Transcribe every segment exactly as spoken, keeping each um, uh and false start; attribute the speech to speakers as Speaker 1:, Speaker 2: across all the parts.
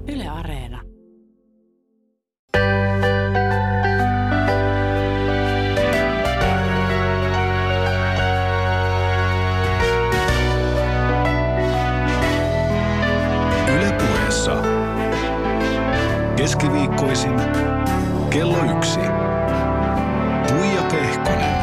Speaker 1: Yle Areena.
Speaker 2: Yle Puheessa. Keskiviikkoisin kello yksi. Tuija Pehkonen.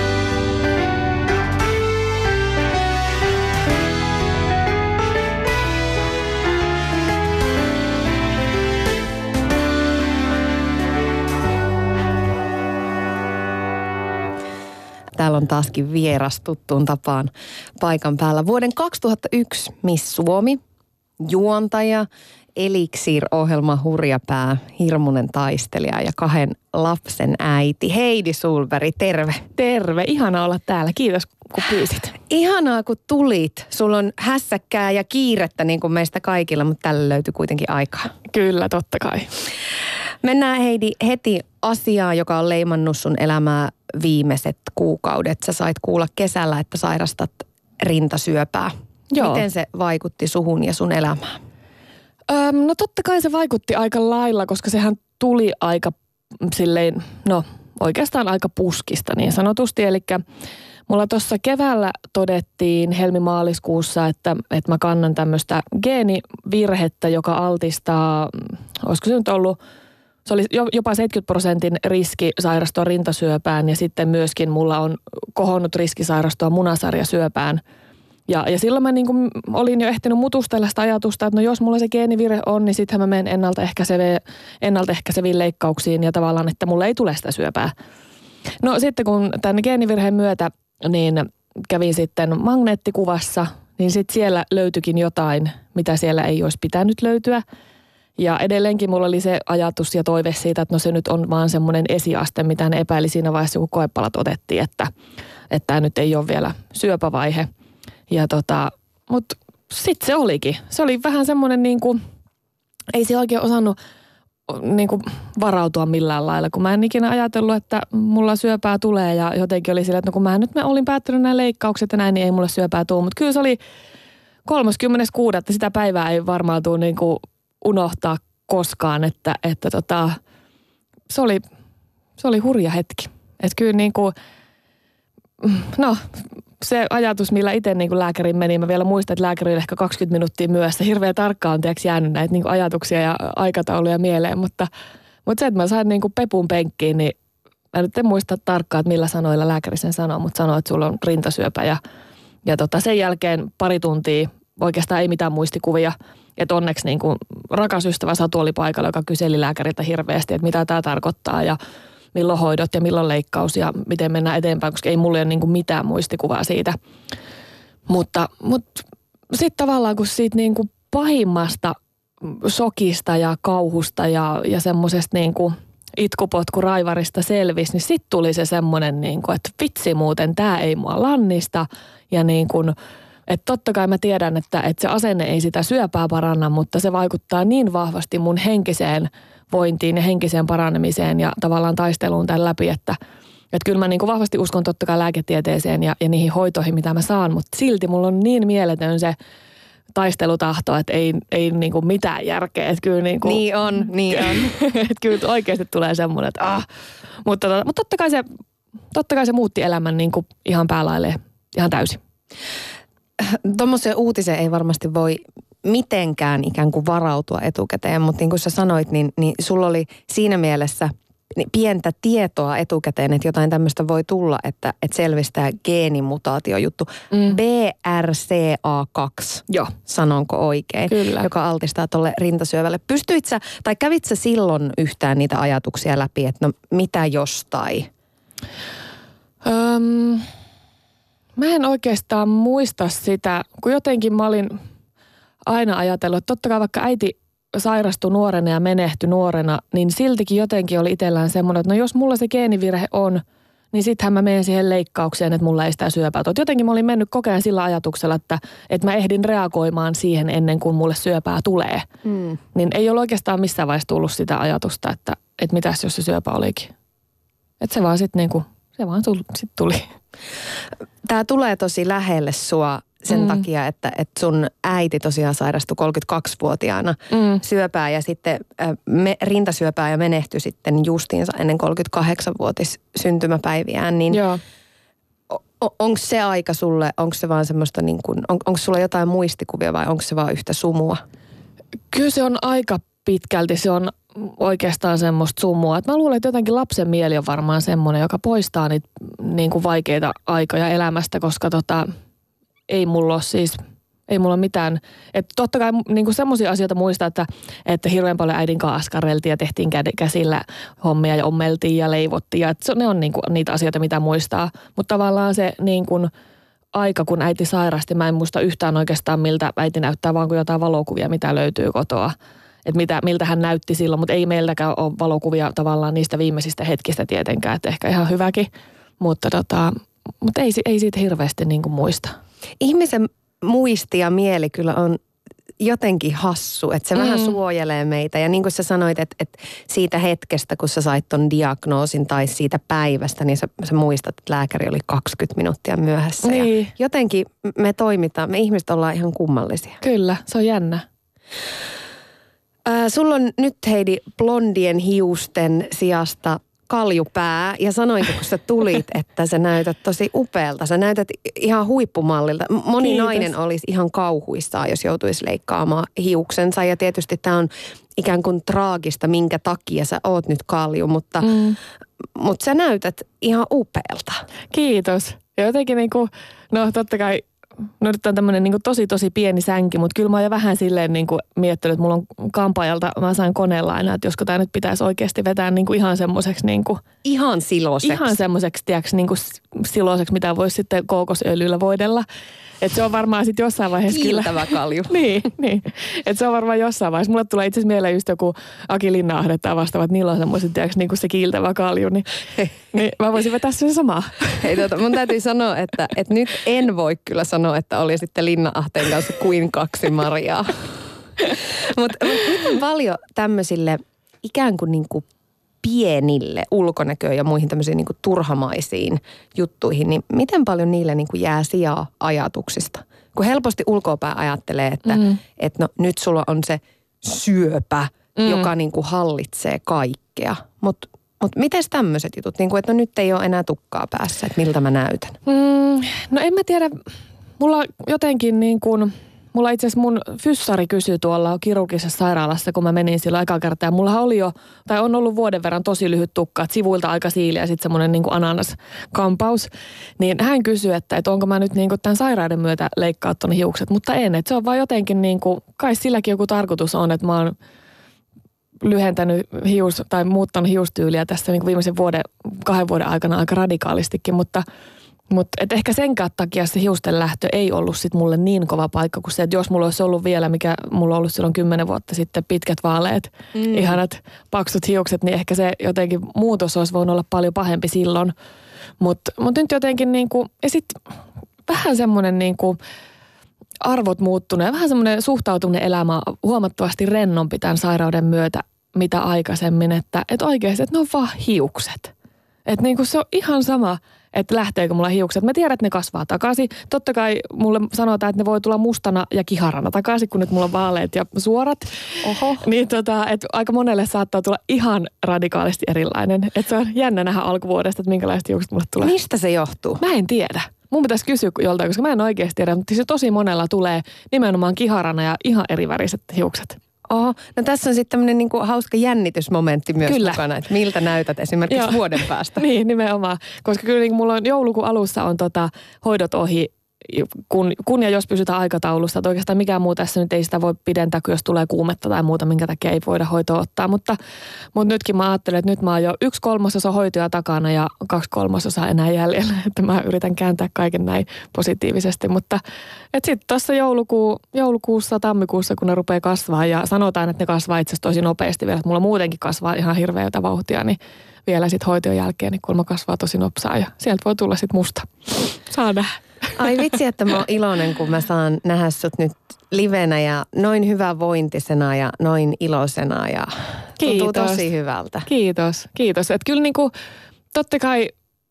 Speaker 3: Täällä on taaskin vieras tuttuun tapaan paikan päällä. Vuoden kaksituhattayksi Miss Suomi, juontaja, Elixir-ohjelma hurjapää, hirmuinen taistelija ja kahden lapsen äiti. Heidi Sulberg, terve.
Speaker 4: Terve, ihana olla täällä. Kiitos kun pyysit.
Speaker 3: Ihanaa kun tulit. Sulla on hässäkkää ja kiirettä niin kuin meistä kaikilla, mutta tällä löytyi kuitenkin aikaa.
Speaker 4: Kyllä, totta kai.
Speaker 3: Mennään Heidi heti asiaan, joka on leimannut sun elämää viimeiset kuukaudet. Sä sait kuulla kesällä, että sairastat rintasyöpää. Joo. Miten se vaikutti suhun ja sun elämään?
Speaker 4: Öm, no totta kai se vaikutti aika lailla, koska sehän tuli aika silleen, no oikeastaan aika puskista niin sanotusti. Eli mulla tuossa keväällä todettiin helmimaaliskuussa, että, että mä kannan tämmöistä geenivirhettä, joka altistaa, olisiko se nyt ollut, se oli jopa seitsemänkymmentä prosentin riski sairastua rintasyöpään ja sitten myöskin mulla on kohonnut riski sairastua munasarjasyöpään. Ja, ja silloin mä niin kuin olin jo ehtinyt mutustella sitä ajatusta, että no jos mulla se geenivirhe on, niin sittenhän mä menen ennaltaehkäiseviin, ennaltaehkäiseviin leikkauksiin ja tavallaan, että mulla ei tule sitä syöpää. No sitten kun tämän geenivirheen myötä niin kävin sitten magneettikuvassa, niin sitten siellä löytyikin jotain, mitä siellä ei olisi pitänyt löytyä. Ja edelleenkin mulla oli se ajatus ja toive siitä, että no se nyt on vaan semmoinen esiaste, mitä ne epäili siinä vaiheessa, kun koepalat otettiin, että että tämä nyt ei ole vielä syöpävaihe. Ja tota, mutta sitten se olikin. Se oli vähän semmoinen niin kuin, ei se oikein osannut niin kuin varautua millään lailla, kun mä en ikinä ajatellut, että mulla syöpää tulee ja jotenkin oli sillä, että no kun mä nyt mä olin päättänyt nämä leikkaukset ja näin, niin ei mulle syöpää tule. Mutta kyllä se oli kolmaskymmenes kuudetta sitä päivää ei varmaan tule niin kuin unohtaa koskaan, että, että tota, se oli, se oli hurja hetki. Että kyllä niin kuin, no se ajatus, millä itse niin kuin lääkäriin meni, mä vielä muistan, että lääkäri oli ehkä kaksikymmentä minuuttia myöhässä. Hirveän tarkkaan on tiiäks jäänyt näitä niin kuin ajatuksia ja aikatauluja mieleen, mutta, mutta se, että mä sain niin kuin pepun penkkiin, niin mä nyt en muista tarkkaan, että millä sanoilla lääkäri sen sanoo, mutta sanoi, että sulla on rintasyöpä ja, ja tota, sen jälkeen pari tuntia oikeastaan ei mitään muistikuvia. Että onneksi niin kuin rakas ystävä Satu oli paikalla, joka kyseli lääkäriltä hirveästi, että mitä tämä tarkoittaa ja milloin hoidot ja milloin leikkaus ja miten mennään eteenpäin, koska ei mulla ole niin kuin mitään muistikuvaa siitä. Mutta, mutta sitten tavallaan kun siitä niin kuin pahimmasta shokista ja kauhusta ja, ja semmoisesta niin kuin itkupotkuraivarista selvisi, niin sitten tuli se semmoinen, niin kuin, että vitsi muuten, tämä ei mua lannista ja niin kuin että totta kai mä tiedän, että, että se asenne ei sitä syöpää paranna, mutta se vaikuttaa niin vahvasti mun henkiseen vointiin ja henkiseen paranemiseen ja tavallaan taisteluun tämän läpi, että, että kyllä mä niin kuin vahvasti uskon totta kai lääketieteeseen ja, ja niihin hoitoihin, mitä mä saan, mutta silti mulla on niin mieletön se taistelutahto, että ei, ei niin kuin mitään järkeä. Että kyllä niin, kuin,
Speaker 3: niin on, niin on.
Speaker 4: Että kyllä oikeasti tulee semmoinen, että ah. Mutta, mutta totta, kai se, totta kai se muutti elämän niin kuin ihan päälailleen ihan täysin.
Speaker 3: Tuommoiseen uutiseen ei varmasti voi mitenkään ikään kuin varautua etukäteen, mutta niin kuin sä sanoit, niin, niin sulla oli siinä mielessä pientä tietoa etukäteen, että jotain tämmöistä voi tulla, että, että selvisi tämä geenimutaatiojuttu. Mm. B R C A kaksi,
Speaker 4: joo,
Speaker 3: sanonko oikein,
Speaker 4: kyllä,
Speaker 3: joka altistaa tuolle rintasyövälle. Pystyit sä, tai kävit sä silloin yhtään niitä ajatuksia läpi, että no mitä jostain?
Speaker 4: Öm... Mä en oikeastaan muista sitä, kun jotenkin mä olin aina ajatellut, että totta kai vaikka äiti sairastui nuorena ja menehtyi nuorena, niin siltikin jotenkin oli itsellään semmoinen, että no jos mulla se geenivirhe on, niin sittenhän mä menen siihen leikkaukseen, että mulla ei sitä syöpää. Jotenkin mä olin mennyt koko ajan sillä ajatuksella, että, että mä ehdin reagoimaan siihen ennen kuin mulle syöpää tulee. Mm. Niin ei ole oikeastaan missään vaiheessa tullut sitä ajatusta, että, että mitäs jos se syöpä olikin. Että se vaan sitten niinku, se vaan sit tuli.
Speaker 3: Tämä tulee tosi lähelle sua sen
Speaker 4: mm.
Speaker 3: takia, että, että sun äiti tosiaan sairastui kolmekymmentäkaksivuotiaana
Speaker 4: mm.
Speaker 3: syöpää ja sitten äh, me, rintasyöpää ja menehtyi sitten justiinsa ennen kolmekymmentäkahdeksanvuotis syntymäpäiviään, niin
Speaker 4: Joo.
Speaker 3: O- onko se aika sulle, onko se vaan semmoista niin kuin, on, onko sulla jotain muistikuvia vai onko se vaan yhtä sumua?
Speaker 4: Kyllä se on aika pitkälti, se on oikeastaan semmoista sumua. Et mä luulen, että jotenkin lapsen mieli on varmaan semmoinen, joka poistaa niitä niin kuin vaikeita aikoja elämästä, koska tota, ei mulla ole siis, ei mulla ole mitään. Että totta kai niin kuin semmoisia asioita muistaa, että, että hirveän paljon äidin kanssa askareltiin ja tehtiin käsillä hommia ja ommeltiin ja leivottiin. Ja että ne on niin kuin niitä asioita, mitä muistaa. Mutta tavallaan se niin kuin aika, kun äiti sairasti, mä en muista yhtään oikeastaan, miltä äiti näyttää, vaan kuin jotain valokuvia, mitä löytyy kotoa. Että mitä, miltä hän näytti silloin, mutta ei meiltäkään ole valokuvia tavallaan niistä viimeisistä hetkistä tietenkään, että ehkä ihan hyväkin. Mutta, tota, mutta ei, ei siitä hirveästi niin kuin muista.
Speaker 3: Ihmisen muisti ja mieli kyllä on jotenkin hassu, että se mm. vähän suojelee meitä. Ja niin kuin sä sanoit, että, että siitä hetkestä, kun sä sait ton diagnoosin tai siitä päivästä, niin sä, sä muistat, että lääkäri oli kaksikymmentä minuuttia myöhässä.
Speaker 4: Niin.
Speaker 3: Ja jotenkin me toimitaan, me ihmiset ollaan ihan kummallisia.
Speaker 4: Kyllä, se on jännä.
Speaker 3: Äh, sulla on nyt, Heidi, blondien hiusten sijasta kaljupää ja sanoinko, kun sä tulit, että sä näytät tosi upealta. Sä näytät ihan huippumallilta. Moni
Speaker 4: Kiitos.
Speaker 3: nainen olisi ihan kauhuissaan, jos joutuisi leikkaamaan hiuksensa. Ja tietysti tämä on ikään kuin traagista, minkä takia sä oot nyt kalju, mutta, mm. mutta sä näytät ihan upealta.
Speaker 4: Kiitos. Ja jotenkin niin kuin, no totta kai, no nyt on tämmöinen niin kuin tosi tosi pieni sänki, mutta kyllä mä oon jo vähän silleen niin kuin miettinyt, että mulla on kampaajalta, mä sain koneella aina, että josko tää nyt pitäisi oikeasti vetää niin kuin ihan semmoiseksi niin kuin
Speaker 3: Ihan siloiseksi.
Speaker 4: Ihan semmoiseksi, tiedätkö, niin kuin siloiseksi, mitä voisi sitten kookosöljyllä voidella. Että se on varmaan sitten jossain vaiheessa
Speaker 3: kiiltävä
Speaker 4: kyllä.
Speaker 3: kalju.
Speaker 4: niin, niin. Että se on varmaan jossain vaiheessa. Mulle tulee itse asiassa mieleen just joku Aki Linna-ahde tai vastaavat, niillä on semmoiset, tiedätkö, niin kuin se kiiltävä kalju. Niin, niin mä voisin vetää sen samaa.
Speaker 3: Hei, tuota, mun täytyy sanoa, että, että nyt en voi kyllä sanoa, että oli sitten Linna-ahteen kanssa kuin kaksi Mariaa. Mutta mut miten paljon tämmöisille ikään kuin, niin kuin pienille ulkonäköön ja muihin tämmöisiin niin kuin turhamaisiin juttuihin, niin miten paljon niille niin kuin jää sijaa ajatuksista? Kun helposti ulkoopää ajattelee, että mm. et no, nyt sulla on se syöpä, mm. joka niin kuin hallitsee kaikkea. Mutta mut miten tämmöiset jutut, niin kuin, että no nyt ei ole enää tukkaa päässä, että miltä mä näytän?
Speaker 4: Mm, no en mä tiedä, mulla jotenkin niin kuin mulla itse asiassa mun fyssari kysyi tuolla kirurgisessa sairaalassa, kun mä menin silloin eka kertaa. Ja mullahan oli jo, tai on ollut vuoden verran tosi lyhyt tukka, että sivuilta aika siiliä ja sitten semmoinen niin kuin ananaskampaus. Niin hän kysyi, että, että onko mä nyt niin kuin tämän sairauden myötä leikkaa tuonne hiukset, mutta en. Että se on vaan jotenkin niin kuin, kai silläkin joku tarkoitus on, että mä oon lyhentänyt hius tai muuttanut hiustyyliä tässä niin kuin viimeisen vuoden, kahden vuoden aikana aika radikaalistikin, mutta Mutta ehkä senkään takia se hiusten lähtö ei ollut sit mulle niin kova paikka kuin se, että jos mulla olisi ollut vielä, mikä mulla on ollut silloin kymmenen vuotta sitten, pitkät vaaleet, mm. ihanat paksut hiukset, niin ehkä se jotenkin muutos olisi voinut olla paljon pahempi silloin. Mutta mut nyt jotenkin niinku, ja sitten vähän semmoinen niinku arvot muuttunut ja vähän semmoinen suhtautuminen elämään huomattavasti rennompi tämän sairauden myötä, mitä aikaisemmin, että et oikeasti, että ne on vaan hiukset. Että niinku se on ihan sama, että lähteekö mulla hiukset. Mä tiedän, että ne kasvaa takaisin. Totta kai mulle sanotaan, että ne voi tulla mustana ja kiharana takaisin, kun nyt mulla on vaaleet ja suorat.
Speaker 3: Oho.
Speaker 4: Niin tota, että aika monelle saattaa tulla ihan radikaalisti erilainen. Että se on jännä nähdä alkuvuodesta, että minkälaiset hiukset mulle tulee.
Speaker 3: Mistä se johtuu?
Speaker 4: Mä en tiedä. Mun pitäisi kysyä joltain, koska mä en oikeasti tiedä, mutta se tosi monella tulee nimenomaan kiharana ja ihan eriväriset hiukset.
Speaker 3: Oho, no tässä on sitten tämmöinen niinku hauska jännitysmomentti myös
Speaker 4: kyllä.
Speaker 3: mukana, että miltä näytät esimerkiksi
Speaker 4: Joo.
Speaker 3: vuoden päästä.
Speaker 4: Niin, nimenomaan. Koska kyllä niin mulla on joulukuun alussa on tota hoidot ohi, kun, kun ja jos pysytään aikataulussa. Että oikeastaan mikään muu tässä nyt ei sitä voi pidentää, kun jos tulee kuumetta tai muuta, minkä takia ei voida hoitoa ottaa. Mutta, mutta nytkin mä ajattelen, että nyt mä oon jo yksi kolmasosa hoitoja takana ja kaksi kolmasosaa enää jäljellä. Että mä yritän kääntää kaiken näin positiivisesti. Mutta sitten tuossa joulukuu, joulukuussa, tammikuussa, kun ne rupeaa kasvaa ja sanotaan, että ne kasvaa itse asiassa tosi nopeasti vielä. Että mulla muutenkin kasvaa ihan hirveätä vauhtia, niin vielä sitten hoitojen jälkeen niin kulma kasvaa tosi nopsaa ja sieltä voi tulla sitten musta. Saa nähdä.
Speaker 3: Ai vitsi, että mä oon iloinen, kun mä saan nähdä sut nyt livenä ja noin hyvävointisena ja noin iloisena ja tuntuu
Speaker 4: Kiitos.
Speaker 3: tosi hyvältä.
Speaker 4: Kiitos, kiitos. Että kyllä niinku, totta kai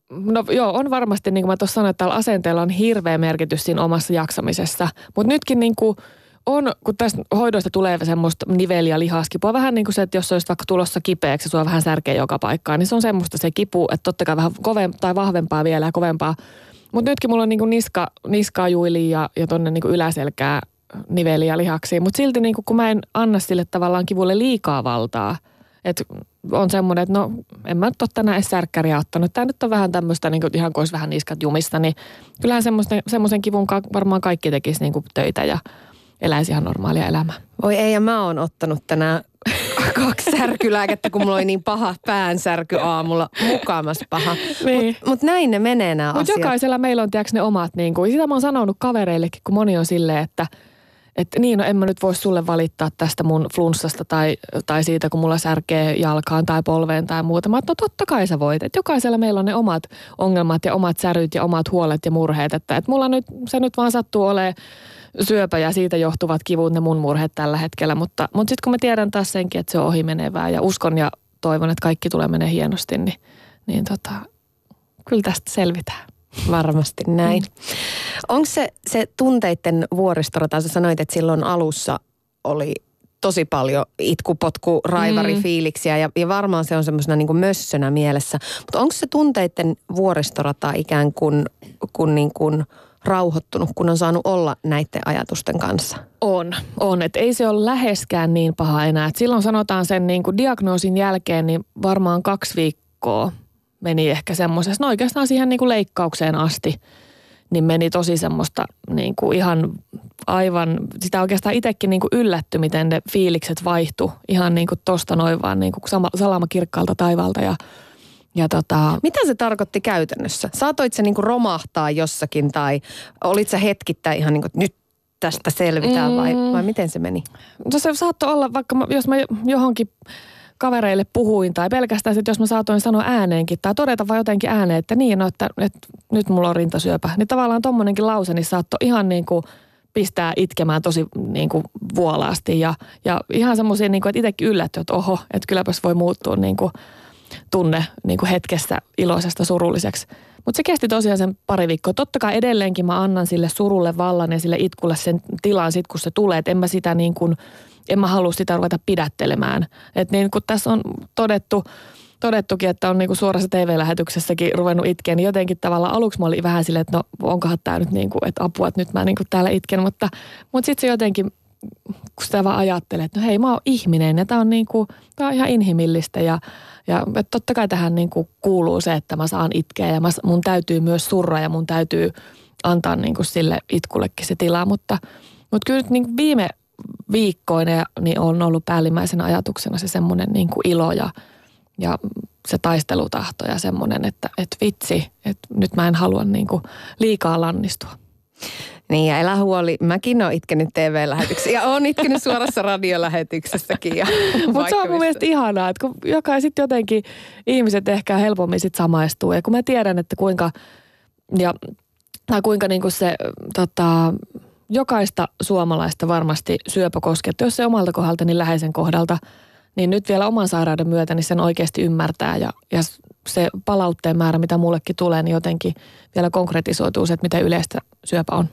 Speaker 4: No joo, on varmasti, niin kuin mä tuossa sanoin, että tällä asenteella on hirveä merkitys siinä omassa jaksamisessa. Mutta nytkin niin kuin on, kun tästä hoidoista tulee semmoista niveli- ja lihaskipua, vähän niin kuin se, että jos olisi vaikka tulossa kipeäksi ja sua vähän särkee joka paikkaan, niin se on semmoista se kipu, että totta kai vähän kovempaa tai vahvempaa vielä ja kovempaa. Mutta nytkin mulla on niin kuin niska, niskaa juiliin ja, ja tonne niin kuin yläselkää niveliä ja lihaksiin. Mutta silti niin kuin, kun mä en anna sille tavallaan kivulle liikaa valtaa, että on semmoinen, että no en mä nyt ole tänään edes särkkäriä ottanut. Tämä nyt on vähän tämmöistä, niin kuin ihan kuin olisi vähän niskat jumista, niin kyllähän semmoisen kivun ka- varmaan kaikki tekisi niin kuin töitä ja eläisi ihan normaalia elämää.
Speaker 3: Voi ei, ja mä oon ottanut tänään kaksi särkylääkettä, kun mulla oli niin paha päänsärky aamulla, mukamas paha.
Speaker 4: Niin.
Speaker 3: Mutta mut näin ne menee nämä
Speaker 4: Mutta
Speaker 3: asiat.
Speaker 4: jokaisella meillä on tiedätkö ne omat, niin kuin, sitä mä oon sanonut kavereillekin, kun moni on silleen, että että niin, no en mä nyt voi sulle valittaa tästä mun flunssasta tai, tai siitä, kun mulla särkee jalkaan tai polveen tai muuta. Mä oon, no totta kai sä voit. Että jokaisella meillä on ne omat ongelmat ja omat säryt ja omat huolet ja murheet. Että, että mulla nyt, se nyt vaan sattuu olemaan syöpä ja siitä johtuvat kivut, ne mun murheet tällä hetkellä. Mutta, mutta sitten kun mä tiedän taas senkin, että se on ohimenevää ja uskon ja toivon, että kaikki tulee menee hienosti, niin, niin tota, kyllä tästä selvitään.
Speaker 3: Varmasti näin. Mm. Onko se, se tunteiden vuoristorata, sä sanoit, että silloin alussa oli tosi paljon itkupotku, raivarifiiliksiä ja, ja varmaan se on semmoisena niin kuin mössönä mielessä. Mutta onko se tunteiden vuoristorata ikään kuin, kuin, niin kuin rauhoittunut, kun on saanut olla näiden ajatusten kanssa?
Speaker 4: On, on. Että ei se ole läheskään niin paha enää. Et silloin sanotaan sen niin kuin diagnoosin jälkeen, niin varmaan kaksi viikkoa meni ehkä semmoisessa, no oikeastaan siihen niin kuin leikkaukseen asti, niin meni tosi semmoista niin kuin ihan aivan, sitä oikeastaan itsekin niin kuin yllätty, miten ne fiilikset vaihtui ihan niin kuin tosta noin vaan niin kuin salama kirkkaalta taivaalta ja, ja tota...
Speaker 3: Mitä se tarkoitti käytännössä? Saatoit sä niin kuin romahtaa jossakin tai olit sä hetkittäin ihan niin kuin, että nyt tästä selvitään vai, vai miten se meni?
Speaker 4: No se saattoi olla, vaikka mä, jos mä johonkin kavereille puhuin tai pelkästään sitten, jos mä saatoin sanoa ääneenkin tai todeta vaan jotenkin ääneen, että niin, no, että, että nyt mulla on rintasyöpä. Niin tavallaan tommonenkin lause niin saattoi ihan niin kuin pistää itkemään tosi niin kuin vuolaasti ja, ja ihan semmoisia, niin kuin, että itsekin yllätty, että oho, että kylläpäs voi muuttua niin kuin tunne niin kuin hetkessä iloisesta surulliseksi. Mutta se kesti tosiaan sen pari viikkoa. Totta kai edelleenkin mä annan sille surulle vallan ja sille itkulle sen tilan sit, kun se tulee, että en mä sitä niin kuin en mä halua sitä ruveta pidättelemään. Että niin kun tässä on todettu, todettukin, että on niinku suorassa T V-lähetyksessäkin ruvennut itkeen, niin jotenkin tavallaan aluksi mä olin vähän silleen, että no onkohan tämä nyt niinku, että apua, että nyt mä niinku täällä itken. Mutta, mutta sitten se jotenkin, kun sitä vaan ajattelee, että no hei, mä oon ihminen ja tää on niinku, tää on ihan inhimillistä ja, ja että totta kai tähän niinku kuuluu se, että mä saan itkeä ja mä, mun täytyy myös surra ja mun täytyy antaa niinku sille itkullekin se tilaa, mutta, mutta kyllä nyt niinku viime viikkoina niin on ollut päällimmäisenä ajatuksena se semmoinen niin kuin ilo ja, ja se taistelutahto ja semmoinen, että, että vitsi, että nyt mä en halua niin kuin liikaa lannistua.
Speaker 3: Niin ja elä huoli, mäkin oon itkenyt T V-lähetyksessä ja oon itkenyt suorassa radiolähetyksessäkin.
Speaker 4: Mutta se on mun mielestä ihanaa, että kun joka sitten jotenkin ihmiset ehkä helpommin sit samaistuu ja kun mä tiedän, että kuinka, ja, tai kuinka niin kuin se tota, jokaista suomalaista varmasti syöpä koskettaa, jos se omalta kohdalta, niin läheisen kohdalta, niin nyt vielä oman sairauden myötä niin sen oikeasti ymmärtää ja, ja se palautteen määrä, mitä mullekin tulee, niin jotenkin vielä konkretisoituu se, että miten yleistä syöpä on.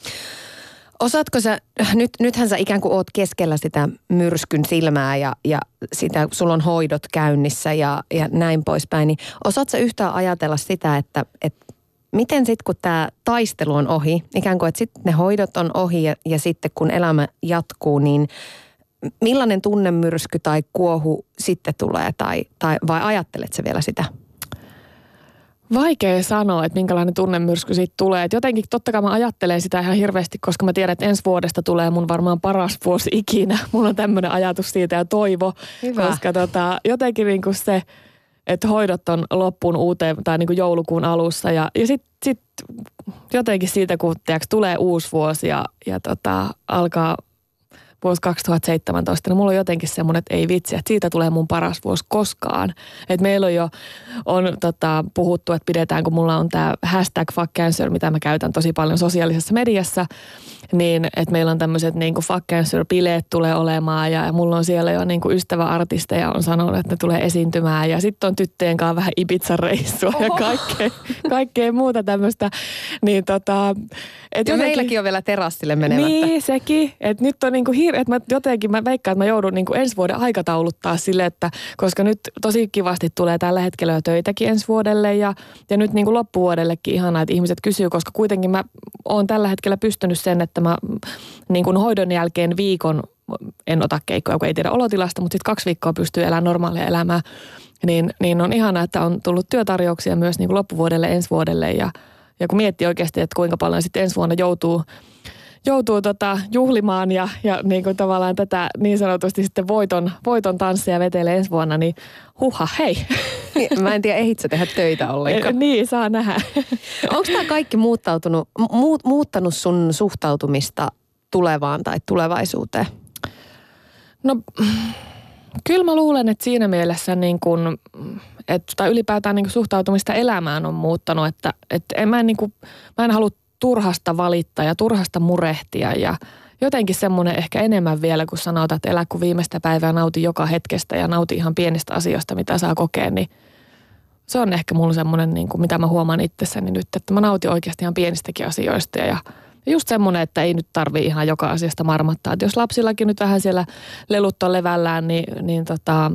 Speaker 3: Osaatko sä, nyt, nythän sä ikään kuin oot keskellä sitä myrskyn silmää ja, ja sitä, sulla on hoidot käynnissä ja, ja näin poispäin, niin osaatko sä yhtään ajatella sitä, että, että miten sitten kun tämä taistelu on ohi, ikään kuin että sitten ne hoidot on ohi ja, ja sitten kun elämä jatkuu, niin millainen tunnemyrsky tai kuohu sitten tulee tai, tai vai ajattelet sä vielä sitä?
Speaker 4: Vaikea sanoa, että minkälainen tunnemyrsky siitä tulee. Et jotenkin totta kai mä ajattelen sitä ihan hirveästi, koska mä tiedän, että ensi vuodesta tulee mun varmaan paras vuosi ikinä. Mulla on tämmöinen ajatus siitä ja toivo, Hyvä. koska tota, jotenkin niin kuin se, että hoidot on loppuun uuteen tai niin kuin joulukuun alussa ja, ja sitten sit jotenkin siitä, kun tiiäks, tulee uusi vuosi ja, ja tota, alkaa vuosi kaksituhattaseitsemäntoista, niin mulla on jotenkin semmoinen, että ei vitsi, että siitä tulee mun paras vuosi koskaan. Että meillä on jo on, tota, puhuttu, että pidetään, kun mulla on tämä hashtag fuck cancer, mitä mä käytän tosi paljon sosiaalisessa mediassa, niin että meillä on tämmöiset niin kuin fuck cancer-bileet tulee olemaan ja, ja mulla on siellä jo niin kuin ystäväartisteja on sanonut, että ne tulee esiintymään ja sitten on tyttöjen kanssa vähän Ibiza-reissua ja kaikkea, kaikkea muuta tämmöistä. Niin tota, et
Speaker 3: ja
Speaker 4: jotenkin,
Speaker 3: meilläkin on vielä terassille menemättä.
Speaker 4: Niin, sekin. Että nyt on niinku hir- että mä jotenkin, mä veikkaan, että mä joudun niinku ensi vuoden aikatauluttaa sille, että koska nyt tosi kivasti tulee tällä hetkellä jo töitäkin ensi vuodelle ja, ja nyt niinku loppuvuodellekin ihanaa, että ihmiset kysyy, koska kuitenkin mä oon tällä hetkellä pystynyt sen, että mä niinku hoidon jälkeen viikon, en ota keikkoja, kun ei tiedä olotilasta, mutta sitten kaksi viikkoa pystyy elämään normaalia elämää, niin, niin on ihanaa, että on tullut työtarjouksia myös niinku loppuvuodelle ensi vuodelle ja Ja kun miettii oikeasti, että kuinka paljon sitten ensi vuonna joutuu, joutuu tota juhlimaan ja, ja niin kuin tavallaan tätä niin sanotusti sitten voiton, voiton tanssia vetelee ensi vuonna, niin huha, hei.
Speaker 3: Mä en tiedä, ehitkö tehdä töitä ollenkaan.
Speaker 4: Niin, saa nähdä.
Speaker 3: Onko tämä kaikki muuttautunut, mu, muuttanut sun suhtautumista tulevaan tai tulevaisuuteen?
Speaker 4: No kyllä mä luulen, että siinä mielessä niin kuin, että tai ylipäätään niin kuin suhtautumista elämään on muuttanut, että, että en, mä, en niin kuin, mä en halua turhasta valittaa ja turhasta murehtia ja jotenkin semmoinen ehkä enemmän vielä, kun sanotaan, että elä kuin viimeistä päivää, nauti joka hetkestä ja nauti ihan pienistä asioista, mitä saa kokea, niin se on ehkä mulla semmoinen, niin kuin, mitä mä huomaan itsessäni nyt, että mä nautin oikeasti ihan pienistäkin asioista ja Ja just semmoinen, että ei nyt tarvii ihan joka asiasta marmattaa. Että jos lapsillakin nyt vähän siellä lelut on levällään, niin, niin tota,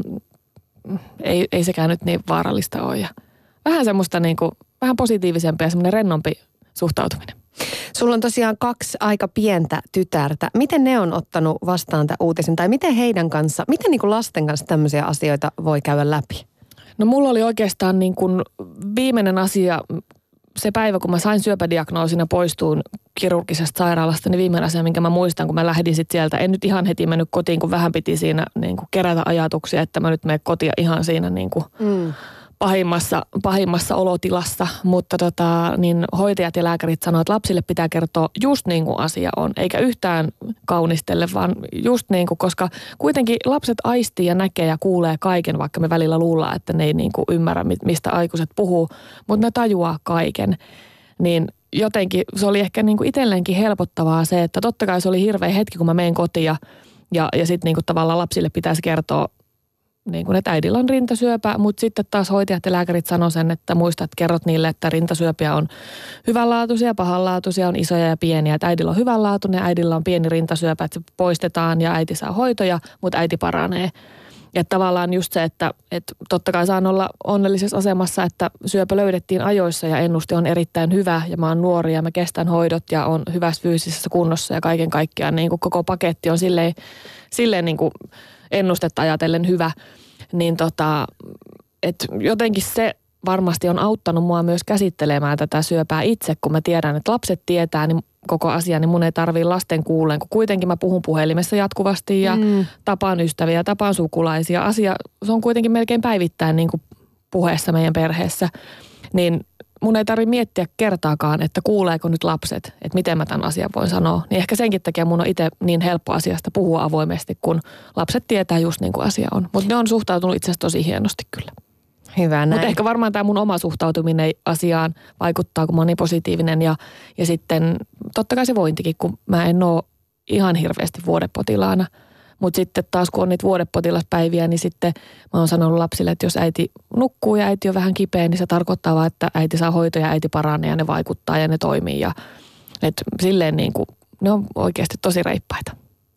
Speaker 4: ei, ei sekään nyt niin vaarallista ole. Ja vähän semmoista niin kuin, vähän positiivisempi ja semmoinen rennompi suhtautuminen.
Speaker 3: Sulla on tosiaan kaksi aika pientä tytärtä. Miten ne on ottanut vastaan tämän uutisen? Tai miten heidän kanssa, miten niin kuin lasten kanssa tämmöisiä asioita voi käydä läpi?
Speaker 4: No mulla oli oikeastaan niin kuin viimeinen asia, se päivä kun mä sain syöpädiagnoosin ja poistuin kirurgisesta sairaalasta, niin viimeinen asia, minkä mä muistan, kun mä lähdin sit sieltä, en nyt ihan heti mennyt kotiin, kun vähän piti siinä niin kuin kerätä ajatuksia, että mä nyt menen kotiin ihan siinä niin kuin mm. pahimmassa, pahimmassa olotilassa, mutta tota, niin hoitajat ja lääkärit sanoivat, että lapsille pitää kertoa just niin kuin asia on, eikä yhtään kaunistelle, vaan just niin kuin, koska kuitenkin lapset aistii ja näkee ja kuulee kaiken, vaikka me välillä luullaan, että ne ei niin kuin ymmärrä, mistä aikuiset puhuu, mutta ne tajuaa kaiken, niin jotenkin se oli ehkä niin kuin itselleenkin helpottavaa se, että totta kai se oli hirveä hetki, kun mä menen kotiin ja, ja, ja sitten niin kuin tavallaan lapsille pitäisi kertoa, niin kuin, että äidillä on rintasyöpä, mutta sitten taas hoitajat ja lääkärit sanoi sen, että muista, että kerrot niille, että rintasyöpiä on hyvänlaatuisia, pahanlaatuisia, on isoja ja pieniä. Että äidillä on hyvänlaatuinen, äidillä on pieni rintasyöpä, että se poistetaan ja äiti saa hoitoja, mutta äiti paranee. Että tavallaan just se, että, että totta kai saan olla onnellisessa asemassa, että syöpä löydettiin ajoissa ja ennuste on erittäin hyvä ja mä oon nuori ja mä kestän hoidot ja on hyvässä fyysisessä kunnossa ja kaiken kaikkiaan niin kuin koko paketti on silleen, silleen niin kuin ennustetta ajatellen hyvä, niin tota, että jotenkin se varmasti on auttanut mua myös käsittelemään tätä syöpää itse, kun mä tiedän, että lapset tietää niin koko asia, niin mun ei tarvii lasten kuuleen, kun kuitenkin mä puhun puhelimessa jatkuvasti ja mm. tapaan ystäviä, tapaan sukulaisia. Asia, se on kuitenkin melkein päivittäin niin kuin puheessa meidän perheessä, niin mun ei tarvitse miettiä kertaakaan, että kuuleeko nyt lapset, että miten mä tämän asian voin sanoa. Niin ehkä senkin takia mun on itse niin helppo asiasta puhua avoimesti, kun lapset tietää just niin kuin asia on. Mutta ne on suhtautunut itse asiassa tosi hienosti kyllä.
Speaker 3: Hyvä näin.
Speaker 4: Mutta ehkä varmaan tämä mun oma suhtautuminen asiaan vaikuttaa, kun mä oon niin positiivinen. Ja, ja sitten totta kai se vointikin, kun mä en ole ihan hirveästi vuodepotilaana. Mutta sitten taas kun on niitä vuodepotilaspäiviä, niin sitten mä oon sanonut lapsille, että jos äiti nukkuu ja äiti on vähän kipeä, niin se tarkoittaa vaan, että äiti saa hoitoja ja äiti paranee ja ne vaikuttaa ja ne toimii. Ja että silleen niin kuin, ne on oikeasti tosi reippaita.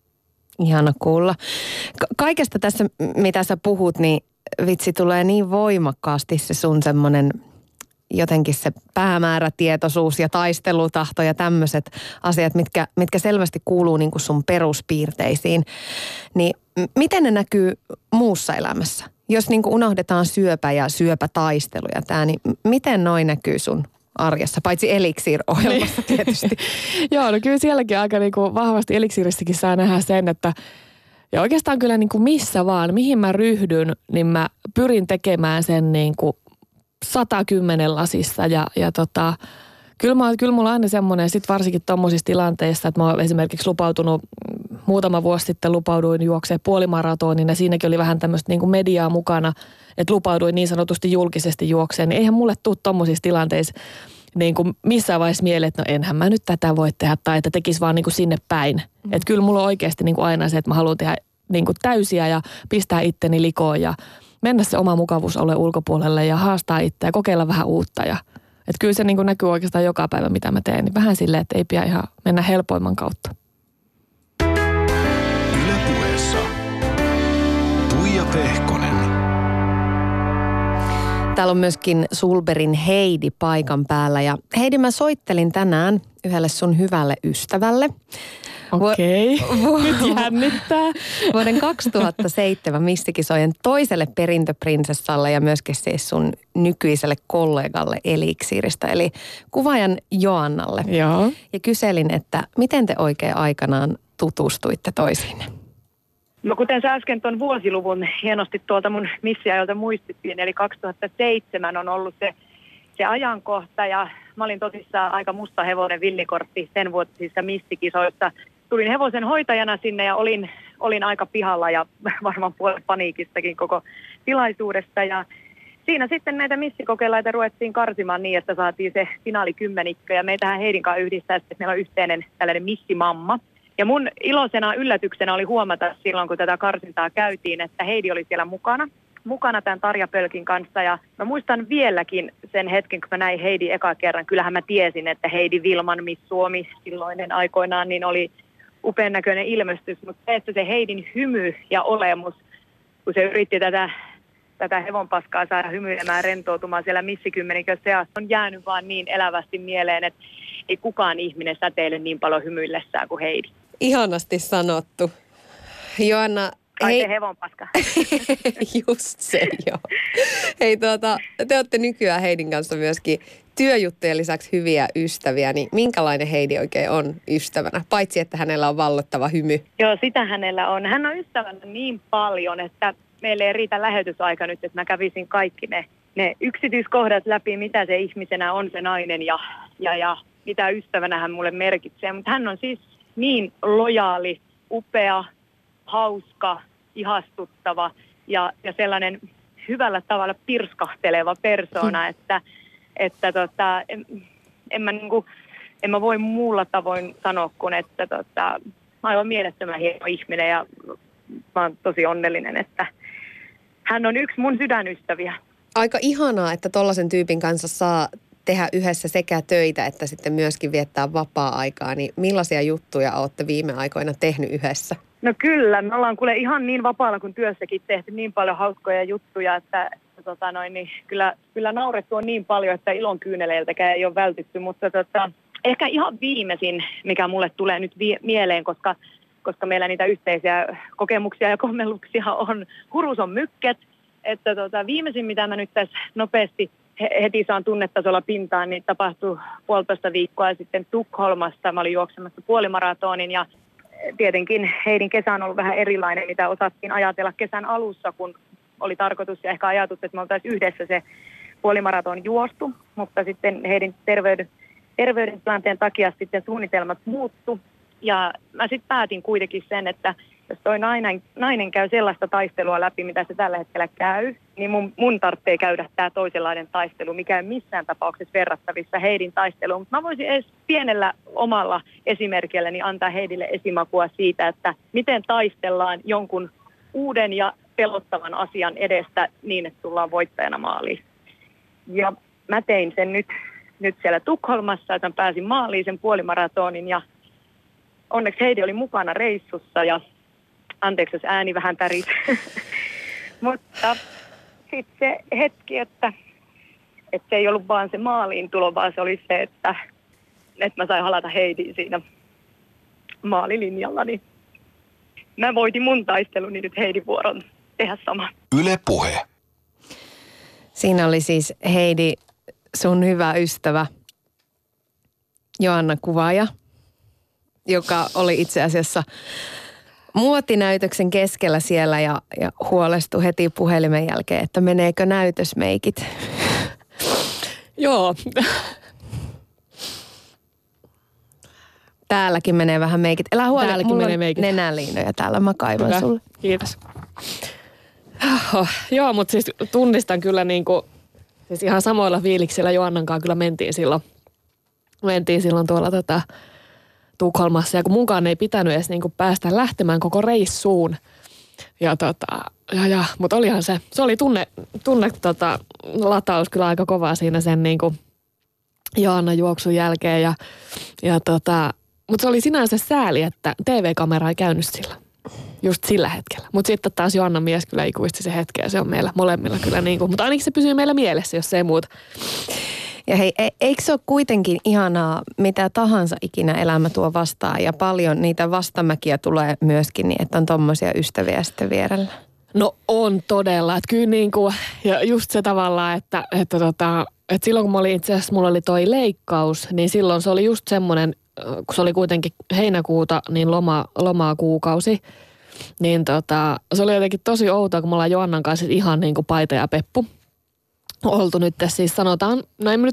Speaker 3: Ihana kuulla. Ka- kaikesta tässä, mitä sä puhut, niin vitsi tulee niin voimakkaasti se sun semmoinen jotenkin se päämäärätietoisuus ja taistelutahto ja tämmöiset asiat, mitkä, mitkä selvästi kuuluu niin kuin sun peruspiirteisiin. Niin miten ne näkyy muussa elämässä? Jos niin kuin unohdetaan syöpä ja syöpätaistelu ja tämä, niin miten noi näkyy sun arjessa, paitsi Elixir-ohjelmassa tietysti?
Speaker 4: Joo, no kyllä sielläkin aika niin kuin vahvasti Elixirissäkin saa nähdä sen, että ja oikeastaan kyllä niin kuin missä vaan, mihin mä ryhdyn, niin mä pyrin tekemään sen niin kuin sata kymmenen lasissa ja, ja tota, kyllä, mä, kyllä mulla on aina semmoinen, sit varsinkin tommosissa tilanteissa, että mä oon esimerkiksi lupautunut muutama vuosi sitten lupauduin juoksemaan puolimaratonin ja siinäkin oli vähän tämmöistä niin kuin mediaa mukana, että lupauduin niin sanotusti julkisesti juokseen. Niin eihän mulle tule tommosissa tilanteissa niin kuin missään vaiheessa mieleen, että no enhän mä nyt tätä voi tehdä tai että tekisi vaan niin kuin sinne päin. Mm. Että kyllä mulla on oikeasti niin kuin aina se, että mä haluan tehdä niin kuin täysiä ja pistää itteni likoon ja mennä se oma mukavuusalue ulkopuolelle ja haastaa itseä ja kokeilla vähän uutta. Ja, että kyllä se niin kuin näkyy oikeastaan joka päivä, mitä mä teen. Niin vähän silleen, että ei pidä ihan mennä helpoimman kautta.
Speaker 2: Yle Puheessa Tuija Pehkonen.
Speaker 3: Täällä on myöskin Sulberin Heidi paikan päällä. Ja Heidi, mä soittelin tänään yhdelle sun hyvälle ystävälle.
Speaker 4: Okei, okay. Nyt jännittää.
Speaker 3: Vuoden kaksituhattaseitsemän missikisojen toiselle perintöprinsessalle ja myöskin siis sun nykyiselle kollegalle Eliksiiristä, eli kuvaajan Joannalle.
Speaker 4: Joo.
Speaker 3: Ja kyselin, että miten te oikein aikanaan tutustuitte toisiinne?
Speaker 1: No kuten sä äsken tuon vuosiluvun hienosti tuolta mun missiajalta muistittiin, eli kaksituhattaseitsemän on ollut se, se ajankohta ja mä olin tosissaan aika musta hevonen villikortti sen vuotisissa missikisoissa. Tulin hevosen hoitajana sinne ja olin, olin aika pihalla ja varmaan puolen paniikistakin koko tilaisuudesta. Ja siinä sitten näitä missikokeilaita ruvettiin karsimaan niin, että saatiin se finaalikymmenikko ja meitähän Heidin kanssa yhdistää, että meillä on yhteinen tällainen missimamma. Ja mun iloisena yllätyksenä oli huomata silloin, kun tätä karsintaa käytiin, että Heidi oli siellä mukana. mukana tämän Tarja Pölkin kanssa ja mä muistan vieläkin sen hetken, kun mä näin Heidi eka kerran. Kyllähän mä tiesin, että Heidi Vilman Miss Suomi silloinen aikoinaan niin oli upean näköinen ilmestys, mutta se, että se Heidin hymy ja olemus, kun se yritti tätä, tätä hevonpaskaa saada hymyilemään rentoutumaan siellä missikymmenikössä seassa, on jäänyt vaan niin elävästi mieleen, että ei kukaan ihminen säteile niin paljon hymyillessään kuin Heidi.
Speaker 3: Ihanasti sanottu. Joanna,
Speaker 1: Ai
Speaker 3: hei.
Speaker 1: se hevonpaska.
Speaker 3: Just se, joo. Hei tuota, te olette nykyään Heidin kanssa myöskin työjuttujen lisäksi hyviä ystäviä, niin minkälainen Heidi oikein on ystävänä? Paitsi, että hänellä on vallottava hymy.
Speaker 1: Joo, sitä hänellä on. Hän on ystävänä niin paljon, että meille ei riitä lähetysaika nyt, että mä kävisin kaikki ne, ne yksityiskohdat läpi, mitä se ihmisenä on se nainen ja, ja, ja mitä ystävänä hän mulle merkitsee. Mutta hän on siis niin lojaali, upea, hauska, ihastuttava ja, ja sellainen hyvällä tavalla pirskahteleva persoona, hmm. että, että tota, en, en, mä niinku, en mä voi muulla tavoin sanoa kuin, että tota, mä oon mielettömän hieno ihminen ja mä oon tosi onnellinen, että hän on yksi mun sydänystäviä.
Speaker 3: Aika ihanaa, että tollaisen tyypin kanssa saa tehdä yhdessä sekä töitä että sitten myöskin viettää vapaa-aikaa, niin millaisia juttuja olette viime aikoina tehnyt yhdessä?
Speaker 1: No kyllä, me ollaan kuule ihan niin vapaalla kuin työssäkin tehty niin paljon hauskoja juttuja, että tota noin, niin kyllä, kyllä naurettu on niin paljon, että ilon kyyneleiltäkään ei ole vältytty, mutta tota, ehkä ihan viimeisin, mikä mulle tulee nyt vie- mieleen, koska, koska meillä niitä yhteisiä kokemuksia ja kommelluksia on, Hurus on mykket, että tota, viimeisin mitä mä nyt tässä nopeasti heti saan tunnetasolla pintaan, niin tapahtui puolitoista viikkoa sitten Tukholmasta. Mä olin juoksemassa puolimaratonin ja tietenkin Heidin kesä on ollut vähän erilainen, mitä osattiin ajatella kesän alussa, kun oli tarkoitus ja ehkä ajatus, että me oltaisiin yhdessä se puolimaraton juostu, mutta sitten Heidin terveyden, terveydentilanteen takia sitten suunnitelmat muuttu. Ja mä sitten päätin kuitenkin sen, että jos toi nainen, nainen käy sellaista taistelua läpi, mitä se tällä hetkellä käy, niin mun, mun tarvitsee käydä tämä toisenlainen taistelu, mikä ei missään tapauksessa verrattavissa Heidin taisteluun. Mutta mä voisin edes pienellä omalla esimerkilläni antaa Heidille esimakua siitä, että miten taistellaan jonkun uuden ja pelottavan asian edestä niin, että tullaan voittajana maaliin. Ja mä tein sen nyt, nyt siellä Tukholmassa, että mä pääsin maaliin sen puolimaratonin ja onneksi Heidi oli mukana reissussa ja anteeksi, jos ääni vähän tärit. Mutta sitten se hetki, että, että se ei ollut vaan se maaliin tulo, vaan se oli se, että, että mä sain halata Heidi siinä maalilinjalla. Niin mä voitin mun taisteluni nyt Heidin vuoron tehdä sama.
Speaker 2: Yle Puhe.
Speaker 3: Siinä oli siis Heidi, sun hyvä ystävä, Joanna kuvaaja, joka oli itse asiassa muotinäytöksen keskellä siellä ja, ja huolestui heti puhelimen jälkeen, että meneekö näytösmeikit.
Speaker 4: Joo.
Speaker 3: Täälläkin menee vähän meikit. Elä huoli,
Speaker 4: Täälläkin
Speaker 3: mulla
Speaker 4: menee
Speaker 3: on
Speaker 4: meikit.
Speaker 3: nenäliinoja täällä, mä kaivan
Speaker 4: Hyvä.
Speaker 3: sulle.
Speaker 4: Kiitos. Oh, joo, mutta siis tunnistan kyllä niinku, siis ihan samoilla fiiliksillä Joannankaan kyllä mentiin silloin, mentiin silloin tuolla tota Tukholmassa. Ja kun munkaan ei pitänyt edes niinku päästä lähtemään koko reissuun. Ja tota, ja, ja, mutta olihan se, se oli tunne, tunne tota, lataus kyllä aika kovaa siinä sen niinku Joannan juoksun jälkeen. Ja, ja tota, mutta se oli sinänsä sääli, että T V-kamera ei käynyt sillä. Just sillä hetkellä. Mutta sitten taas Joannan mies kyllä ikuisti se hetkeä. Se on meillä molemmilla kyllä niin kuin, mutta ainakin se pysyy meillä mielessä, jos ei muuta.
Speaker 3: Ja hei, e- eikö se ole kuitenkin ihanaa, mitä tahansa ikinä elämä tuo vastaan ja paljon niitä vastamäkiä tulee myöskin niin, että on tommosia ystäviä sitten vierellä?
Speaker 4: No on todella. Että kyllä niin kuin, ja just se tavallaan, että, että, tota, että silloin kun mä olin itse asiassa, mulla oli toi leikkaus, niin silloin se oli just semmoinen, kun se oli kuitenkin heinäkuuta, niin loma, lomaa kuukausi. Niin tota, se oli jotenkin tosi outoa, kun me ollaan Joannan kanssa ihan niin kuin paita ja peppu oltu nyt tässä. Siis sanotaan, no ei me nyt,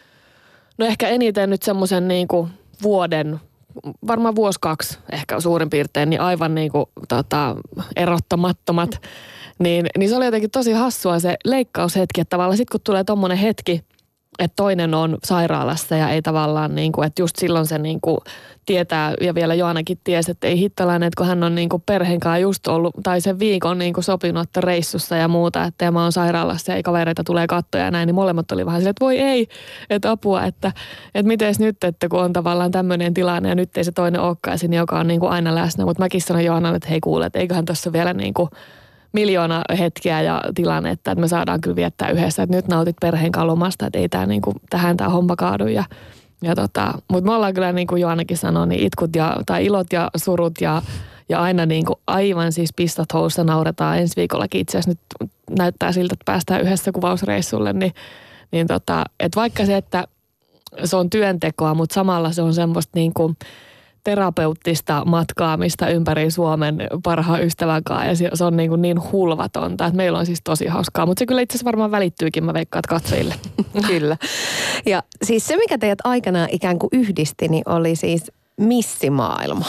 Speaker 4: no ehkä eniten nyt semmoisen niin kuin vuoden, varmaan vuosi kaksi ehkä suurin piirtein, niin aivan niin kuin tota, erottamattomat. Niin, niin se oli jotenkin tosi hassua se leikkaushetki, että tavallaan sitten kun tulee tommonen hetki, että toinen on sairaalassa ja ei tavallaan niin kuin, että just silloin se niin kuin tietää ja vielä Joanakin tiesi, että ei hittalainen, että kun hän on niin kuin perheen kanssa just ollut tai sen viikon niin kuin sopinut, että reissussa ja muuta, että ja mä oon sairaalassa ja ei kavereita tulee kattoja ja näin, niin molemmat oli vähän silleen, että voi ei, että apua, että, että mites nyt, että kun on tavallaan tämmöinen tilanne ja nyt ei se toinen olekaan siinä, joka on niin kuin aina läsnä, mutta mäkin sanoin Joanalle, että hei kuule, että eiköhän tässä vielä niin kuin miljoona hetkiä ja tilannetta, että me saadaan kyllä viettää yhdessä, että nyt nautit perheen kalomasta, että ei tää niinku, tähän tämä homma kaadu. Ja, ja tota, mutta me ollaan kyllä niin kuin Joanakin sanoi, niin itkut ja, tai ilot ja surut ja, ja aina niin kuin aivan siis pistot housussa nauretaan. Ensi viikollakin itse asiassa nyt näyttää siltä, että päästään yhdessä kuvausreissulle, niin, niin tota, että vaikka se, että se on työntekoa, mutta samalla se on semmoista niin kuin terapeuttista matkaamista ympäri Suomen parhaan ystävän kanssa ja se on niin, kuin niin hulvatonta, että meillä on siis tosi hauskaa, mutta se kyllä itse asiassa varmaan välittyykin, mä veikkaan, että katsojille.
Speaker 3: Kyllä. Ja siis se, mikä teidät aikanaan ikään kuin yhdisti, niin oli siis missimaailma.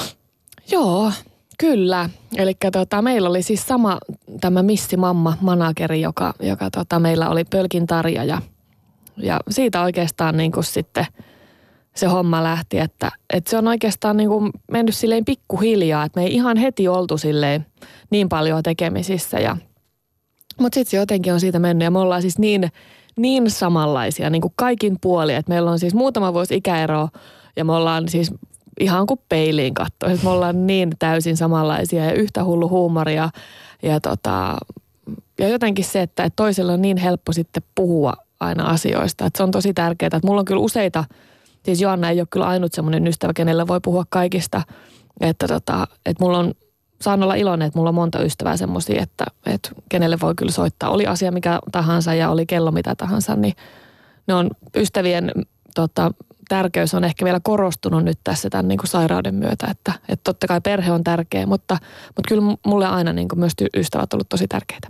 Speaker 4: Joo, kyllä. Eli tota, meillä oli siis sama tämä missimamma manageri, joka, joka tota, meillä oli Pölkin Tarja ja, ja siitä oikeastaan niin kuin sitten se homma lähti, että, että se on oikeastaan niin kuin mennyt silleen pikkuhiljaa, että me ei ihan heti oltu silleen niin paljon tekemisissä. Ja, mutta sitten se jotenkin on siitä mennyt ja me ollaan siis niin, niin samanlaisia niin kuin kaikin puolin, että meillä on siis muutama vuosi ikäeroa ja me ollaan siis ihan kuin peiliin katsoa. Me ollaan niin täysin samanlaisia ja yhtä hullu huumoria ja, tota, ja jotenkin se, että toisella on niin helppo sitten puhua aina asioista, että se on tosi tärkeää, että mulla on kyllä useita. Siis Joanna ei ole kyllä ainut semmoinen ystävä, kenellä voi puhua kaikista. Että, tota, että mulla on, saan olla iloinen, että mulla on monta ystävää semmoisia, että, että kenelle voi kyllä soittaa. Oli asia mikä tahansa ja oli kello mitä tahansa, niin ne on ystävien tota, tärkeys on ehkä vielä korostunut nyt tässä tämän niin kuin sairauden myötä. Että, että totta kai perhe on tärkeä, mutta, mutta kyllä mulle aina niin kuin myös ystävät on ollut tosi tärkeitä.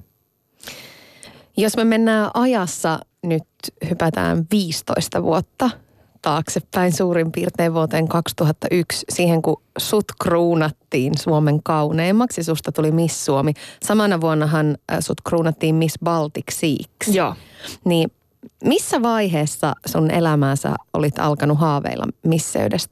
Speaker 3: Jos me mennään ajassa nyt, hypätään viisitoista vuotta taaksepäin suurin piirtein vuoteen kaksituhattayksi, siihen kun sut kruunattiin Suomen kauneimmaksi, susta tuli Miss Suomi. Samana vuonnahan sut kruunattiin Miss Baltic Seaks.
Speaker 4: Joo.
Speaker 3: Niin missä vaiheessa sun elämäänsä olit alkanut haaveilla misseydestä?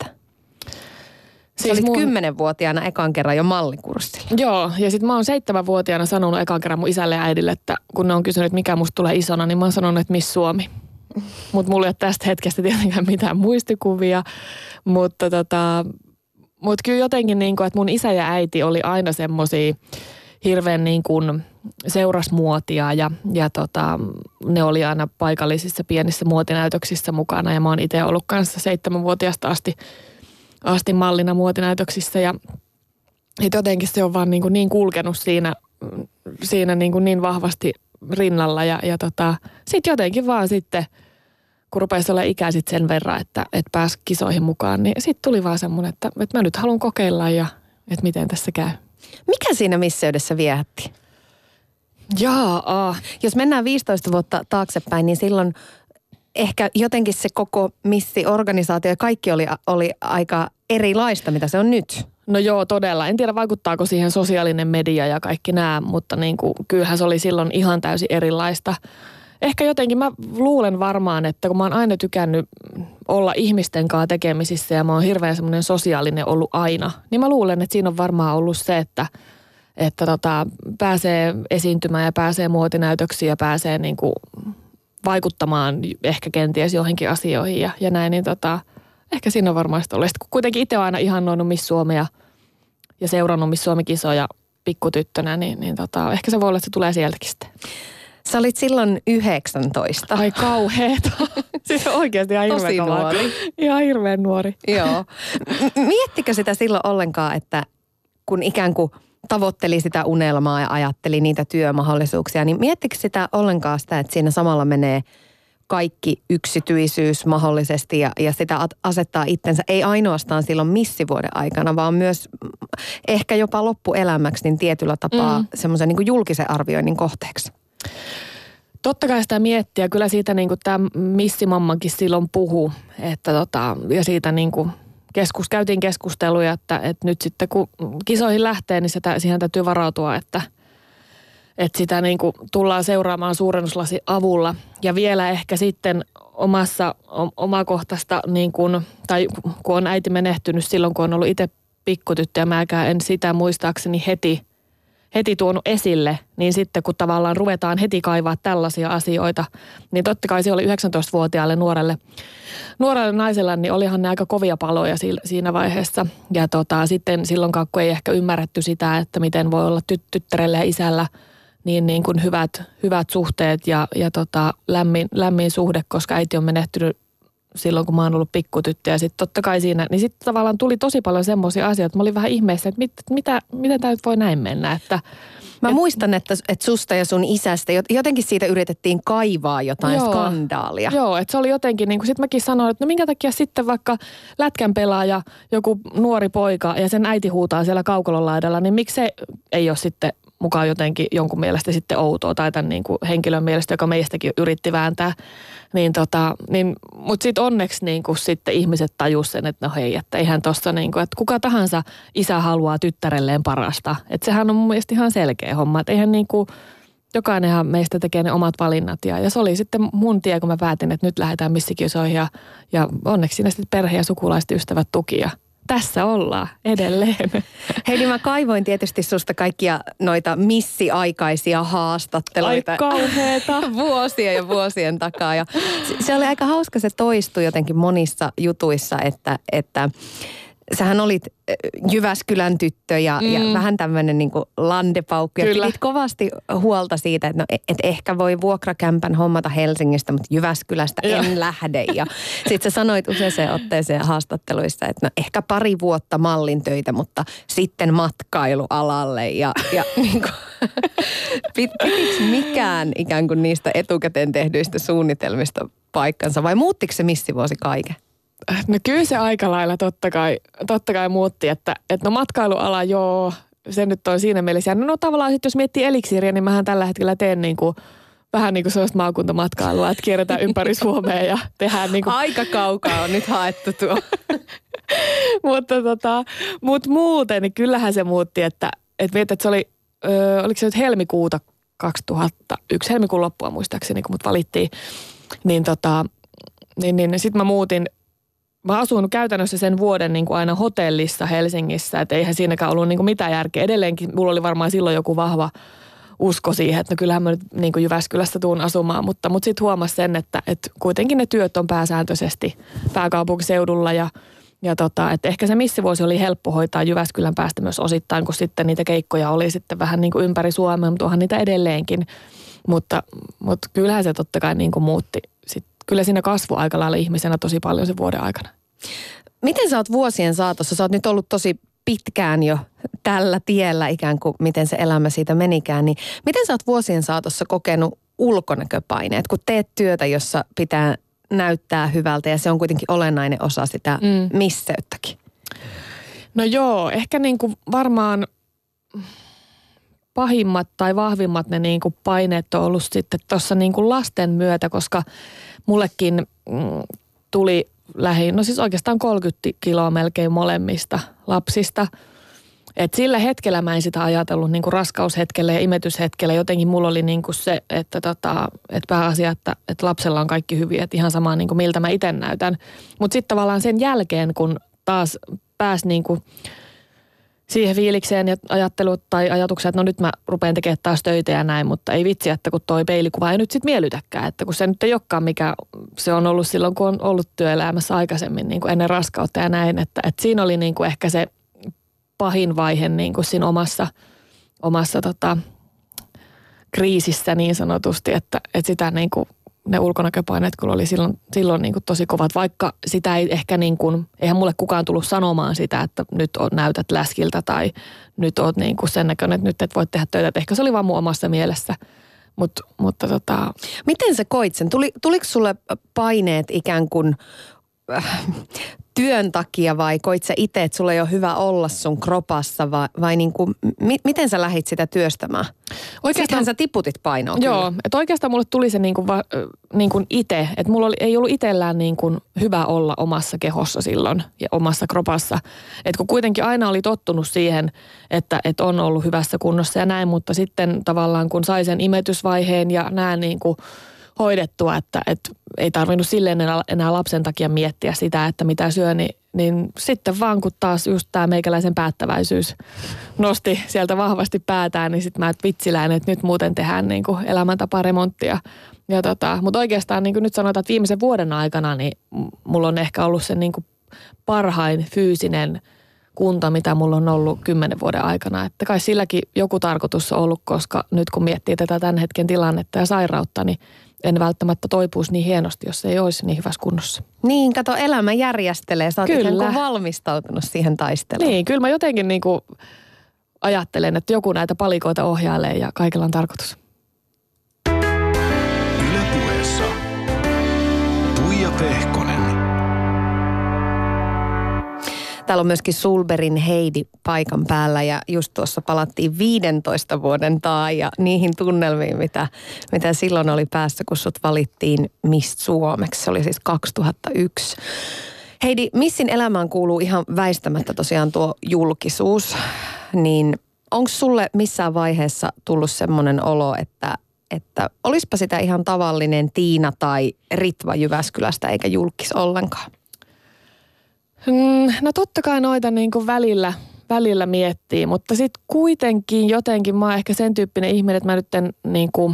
Speaker 3: Siis olit mun kymmenvuotiaana ekan kerran jo mallikurssilla.
Speaker 4: Joo, ja sitten mä oon seitsemänvuotiaana sanonut ekan kerran mun isälle ja äidille, että kun ne on kysynyt, mikä musta tulee isona, niin mä oon sanonut, että Miss Suomi. Mutta mulla ei ole tästä hetkestä tietenkään mitään muistikuvia, mutta tota, mut kyllä jotenkin niin kuin, että mun isä ja äiti oli aina semmosia hirveän niin kuin seurasmuotia ja, ja tota, ne oli aina paikallisissa pienissä muotinäytöksissä mukana ja mä oon itse ollut kanssa seitsemänvuotiaasta asti, asti mallina muotinäytöksissä ja jotenkin se on vaan niin, kuin niin kulkenut siinä, siinä niin, kuin niin vahvasti rinnalla ja, ja tota, sitten jotenkin vaan sitten, kun rupesi olla ikä sit sen verran, että, että pääsi kisoihin mukaan, niin sitten tuli vaan semmoinen, että, että mä nyt haluan kokeilla ja että miten tässä käy.
Speaker 3: Mikä siinä misseydessä viehätti?
Speaker 4: Jaa.
Speaker 3: Jos mennään viisitoista vuotta taaksepäin, niin silloin ehkä jotenkin se koko missi-organisaatio ja kaikki oli, oli aika erilaista, mitä se on nyt.
Speaker 4: No joo, todella. En tiedä, vaikuttaako siihen sosiaalinen media ja kaikki nämä, mutta niin kuin, kyllähän se oli silloin ihan täysin erilaista. Ehkä jotenkin mä luulen varmaan, että kun mä oon aina tykännyt olla ihmisten kanssa tekemisissä ja mä oon hirveän semmoinen sosiaalinen ollut aina, niin mä luulen, että siinä on varmaan ollut se, että, että tota, pääsee esiintymään ja pääsee muotinäytöksiin ja pääsee niin kuin vaikuttamaan ehkä kenties johonkin asioihin ja, ja näin, niin tota, ehkä siinä on varmaan sitä ollut. Sitten kun kuitenkin itse on aina ihannoinut Miss Suomea ja seurannut Miss Suomi-kisoja pikkutyttönä, niin, niin tota, ehkä se voi olla, että se tulee sieltäkin sitten.
Speaker 3: Sä olit silloin yhdeksäntoista.
Speaker 4: Ai kauheeta. Siis oikeasti ihan hirveän
Speaker 3: Tosi nuori.
Speaker 4: Ihan hirveän nuori.
Speaker 3: Joo. Miettikö sitä silloin ollenkaan, että kun ikään kuin tavoitteli sitä unelmaa ja ajatteli niitä työmahdollisuuksia, niin miettikö sitä ollenkaan sitä, että siinä samalla menee kaikki yksityisyys mahdollisesti ja, ja sitä asettaa itsensä, ei ainoastaan silloin missivuoden aikana, vaan myös ehkä jopa loppuelämäksi niin tietyllä tapaa mm. semmoisen niin kuin julkisen arvioinnin kohteeksi?
Speaker 4: Totta kai sitä miettiä. Kyllä siitä niin kuin tämä missimammankin silloin puhui, että tota, ja siitä niin kuin keskus, käytiin keskusteluja, että, että nyt sitten kun kisoihin lähtee, niin sitä, siihen täytyy varautua, että, että sitä niin kuin tullaan seuraamaan suurennuslasin avulla. Ja vielä ehkä sitten omassa, omakohtaista, niin kuin, tai kun on äiti menehtynyt silloin, kun on ollut itse pikkutyttö ja mäkään en sitä muistaakseni heti, heti tuonut esille, niin sitten kun tavallaan ruvetaan heti kaivaa tällaisia asioita, niin totta kai se oli yhdeksäntoistavuotiaalle nuorelle, nuorelle naiselle, niin olihan ne aika kovia paloja siinä vaiheessa. Ja tota, sitten silloinkaan, kun ei ehkä ymmärretty sitä, että miten voi olla tyt- tyttärellä ja isällä niin, niin kuin hyvät, hyvät suhteet ja, ja tota, lämmin, lämmin suhde, koska äiti on menehtynyt silloin, kun mä oon ollut pikkutyttö ja sitten totta kai siinä, niin sitten tavallaan tuli tosi paljon semmoisia asioita, että mä olin vähän ihmeessä, että mit, mitä, miten tämä nyt voi näin mennä, että
Speaker 3: Mä
Speaker 4: et,
Speaker 3: muistan, että, että susta ja sun isästä jotenkin siitä yritettiin kaivaa jotain
Speaker 4: joo,
Speaker 3: skandaalia.
Speaker 4: Joo, että se oli jotenkin, niin kuin sitten mäkin sanoin, että no minkä takia sitten vaikka lätkän pelaaja, joku nuori poika ja sen äiti huutaa siellä kaukolon laidalla, niin miksi se ei ole sitten mukaan jotenkin jonkun mielestä sitten outoa tai tämän niin kuin henkilön mielestä, joka meistäkin yritti vääntää. Niin tota, niin, mutta sitten onneksi niin kuin sitten ihmiset tajus sen, että no hei, että eihän tossa niin kuin, että kuka tahansa isä haluaa tyttärelleen parasta. Että sehän on mun mielestä ihan selkeä homma, että eihän niin kuin, jokainenhan meistä tekee ne omat valinnat. Ja, ja se oli sitten mun tie, kun mä päätin, että nyt lähdetään missikisoihin ja, ja onneksi siinä sitten perhe ja sukulaiset ystävät tuki ja tässä ollaan edelleen.
Speaker 3: Hei, niin mä kaivoin tietysti susta kaikkia noita missiaikaisia haastatteluita.
Speaker 4: Ai kauheeta.
Speaker 3: Vuosien ja vuosien takaa. Ja se oli aika hauska, se toistui jotenkin monissa jutuissa, että, että sähän olit Jyväskylän tyttö ja, mm. ja vähän tämmöinen niin kuin landepaukku. Ja pidit kovasti huolta siitä, että no, et ehkä voi vuokrakämpän hommata Helsingistä, mutta Jyväskylästä en ja. lähde. Ja sit sä sanoit useaseen otteeseen haastatteluissa, että no ehkä pari vuotta mallin töitä, mutta sitten matkailualalle. Ja, ja niin kuin, pitikö mikään ikään kuin niistä etukäteen tehdyistä suunnitelmista paikkansa vai muuttiko se missivuosi kaiken?
Speaker 4: No kyllä se aika lailla totta kai, totta kai muutti, että, että no matkailuala joo, se nyt on siinä mielessä. No, no tavallaan sitten jos miettii eliksiiriä, niin mähän tällä hetkellä teen niin kuin, vähän niin kuin sellaista maakuntamatkailua, että kierretään ympäri Suomea ja tehdään niin kuin...
Speaker 3: Aika kaukaa on nyt haettu tuo.
Speaker 4: mutta tota, mut muuten, niin kyllähän se muutti, että, että mietit, että se oli, ö, oliko se nyt helmikuuta kaksituhattayksi, helmikuun loppua muistaakseni, kun mut valittiin, niin tota, niin, niin sitten mä muutin. Mä asun käytännössä sen vuoden niin kuin aina hotellissa Helsingissä, että eihän siinäkään ollut niin kuin mitään järkeä. Edelleenkin mulla oli varmaan silloin joku vahva usko siihen, että no kyllähän mä nyt niin kuin Jyväskylästä tuun asumaan, mutta, mutta sitten huomasin sen, että, että kuitenkin ne työt on pääsääntöisesti pääkaupunkiseudulla ja, ja tota, että ehkä se missivuosi oli helppo hoitaa Jyväskylän päästä myös osittain, kun sitten niitä keikkoja oli sitten vähän niin kuin ympäri Suomea, mutta onhan niitä edelleenkin, mutta, mutta kyllähän se totta kai niin kuin muutti sitten. Kyllä siinä kasvoi aika lailla ihmisenä tosi paljon sen vuoden aikana.
Speaker 3: Miten sä oot vuosien saatossa, sä oot nyt ollut tosi pitkään jo tällä tiellä ikään kuin miten se elämä siitä menikään, niin miten sä oot vuosien saatossa kokenut ulkonäköpaineet, kun teet työtä, jossa pitää näyttää hyvältä ja se on kuitenkin olennainen osa sitä mm. misseyttäkin?
Speaker 4: No joo, ehkä niin kuin varmaan pahimmat tai vahvimmat ne niin kuin paineet on ollut sitten tuossa niin kuin lasten myötä, koska mullekin mm, tuli lähin, no siis oikeastaan kolmekymmentä kiloa melkein molemmista lapsista. Et sillä hetkellä mä en sitä ajatellut niin kuin raskaushetkellä ja imetyshetkellä. Jotenkin mulla oli niin kuin se, että, tota, että pääasia, että, että lapsella on kaikki hyvin, että ihan sama niin kuin miltä mä itse näytän. Mutta sitten tavallaan sen jälkeen, kun taas pääsi niin kuin siihen fiilikseen ja ajattelut tai ajatukset, että no nyt mä rupean tekemään taas töitä ja näin, mutta ei vitsi, että kun toi peilikuva ei nyt sitten miellytäkään, että kun se nyt ei olekaan mikä se on ollut silloin, kun on ollut työelämässä aikaisemmin niin kuin ennen raskautta ja näin, että, että siinä oli niin kuin ehkä se pahin vaihe niin kuin siinä omassa, omassa tota, kriisissä niin sanotusti, että, että sitä niin kuin ne ulkonäköpaineet kyllä oli silloin, silloin niin kuin tosi kovat, vaikka sitä ei ehkä niin kuin, eihän mulle kukaan tullut sanomaan sitä, että nyt on, näytät läskiltä tai nyt oot niin kuin sen näköinen, että nyt et voi tehdä töitä. Että ehkä se oli vaan mun omassa mielessä. Mut, mutta tota...
Speaker 3: Miten sä koit sen? Tuli, tuliko sulle paineet ikään kuin äh, työn takia vai koit sä itse, että sulla ei ole hyvä olla sun kropassa vai, vai niin kuin, mi, miten sä lähdit sitä työstämään? Sittenhän sä tiputit painoa.
Speaker 4: Joo, että oikeastaan mulle tuli se niin kuin, va, niin kuin itse, että mulla oli, ei ollut itsellään niin kuin hyvä olla omassa kehossa silloin ja omassa kropassa. Että kun kuitenkin aina oli tottunut siihen, että, että on ollut hyvässä kunnossa ja näin, mutta sitten tavallaan kun sai sen imetysvaiheen ja näin niin kuin hoidettua, että, että ei tarvinnut silleen enää, enää lapsen takia miettiä sitä, että mitä syö, niin, niin sitten vaan kun taas just tämä meikäläisen päättäväisyys nosti sieltä vahvasti päätään, niin sitten mä et vitsilään, että nyt muuten tehdään niin kuin elämäntaparemonttia. Ja tota, mutta oikeastaan niin kuin nyt sanotaan, että viimeisen vuoden aikana niin mulla on ehkä ollut se niin kuin parhain fyysinen kunta, mitä mulla on ollut kymmenen vuoden aikana. Että kai silläkin joku tarkoitus on ollut, koska nyt kun miettii tätä tämän hetken tilannetta ja sairautta, niin en välttämättä toipuisi niin hienosti, jos ei olisi niin hyvässä kunnossa.
Speaker 3: Niin, kato, elämä järjestelee. Sä oot
Speaker 4: kyllä.
Speaker 3: ikään kuin valmistautunut siihen taisteluun.
Speaker 4: Niin, kyllä mä jotenkin niin kuin ajattelen, että joku näitä palikoita ohjailee ja kaikilla on tarkoitus.
Speaker 2: Yle Puheessa Tuija Pehkonen.
Speaker 3: Täällä on myöskin Sulberin Heidi paikan päällä ja just tuossa palattiin viidentoista vuoden taa ja niihin tunnelmiin, mitä, mitä silloin oli päässä, kun sut valittiin Miss Suomeksi. Se oli siis kaksituhattayksi. Heidi, Missin elämään kuuluu ihan väistämättä tosiaan tuo julkisuus, niin onko sulle missään vaiheessa tullut semmoinen olo, että, että olispa sitä ihan tavallinen Tiina tai Ritva Jyväskylästä eikä julkis ollenkaan?
Speaker 4: No totta kai noita niin kuin välillä, välillä miettii, mutta sitten kuitenkin jotenkin mä oon ehkä sen tyyppinen ihminen, että mä nyt en niin kuin,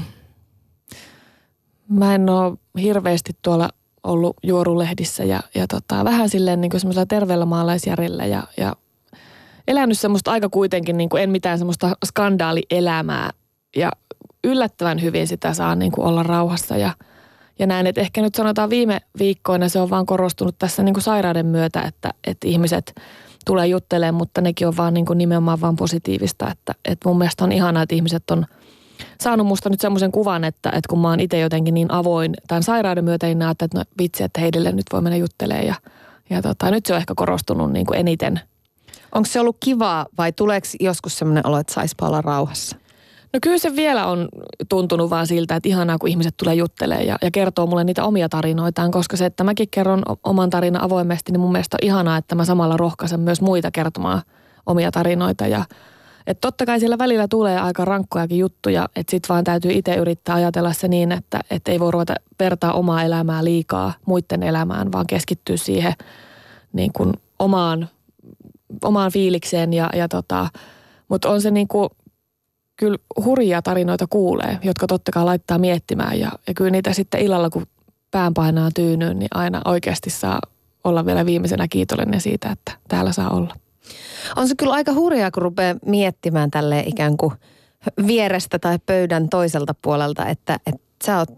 Speaker 4: mä en ole hirveästi tuolla ollut juorulehdissä ja, ja tota, vähän silleen niin kuin semmoisella terveellä maalaisjärjellä ja, ja elänyt semmoista aika kuitenkin, niin kuin en mitään semmoista skandaalielämää ja yllättävän hyvin sitä saa niin kuin olla rauhassa ja Ja näin, että ehkä nyt sanotaan viime viikkoina se on vaan korostunut tässä niin kuin sairauden myötä, että, että ihmiset tulee juttelemaan, mutta nekin on vaan niin kuin nimenomaan vaan positiivista. Että, että mun mielestä on ihanaa, että ihmiset on saanut musta nyt semmoisen kuvan, että, että kun mä oon itse jotenkin niin avoin tämän sairauden myötä, niin näet, että no vitsi, että heidille nyt voi mennä juttelemaan. Ja, ja tota, nyt se on ehkä korostunut niin kuin eniten.
Speaker 3: Onko se ollut kivaa vai tuleeko joskus semmoinen olo, että saispa olla rauhassa?
Speaker 4: No kyllä se vielä on tuntunut vaan siltä, että ihanaa kun ihmiset tulee juttelemaan ja, ja kertoo mulle niitä omia tarinoitaan, koska se, että mäkin kerron oman tarinan avoimesti, niin mun mielestä on ihanaa, että mä samalla rohkaisen myös muita kertomaan omia tarinoita. Ja että totta kai siellä välillä tulee aika rankkojakin juttuja, että sit vaan täytyy itse yrittää ajatella se niin, että, että ei voi ruveta vertaa omaa elämää liikaa muiden elämään, vaan keskittyä siihen niin kuin omaan, omaan fiilikseen ja, ja tota, mutta on se niin kuin kyllä hurjia tarinoita kuulee, jotka totta kai laittaa miettimään ja, ja kyllä niitä sitten illalla, kun pään painaa tyynyyn, niin aina oikeasti saa olla vielä viimeisenä kiitollinen siitä, että täällä saa olla.
Speaker 3: On se kyllä aika hurjaa, kun rupeaa miettimään tälleen ikään kuin vierestä tai pöydän toiselta puolelta, että, että sä oot,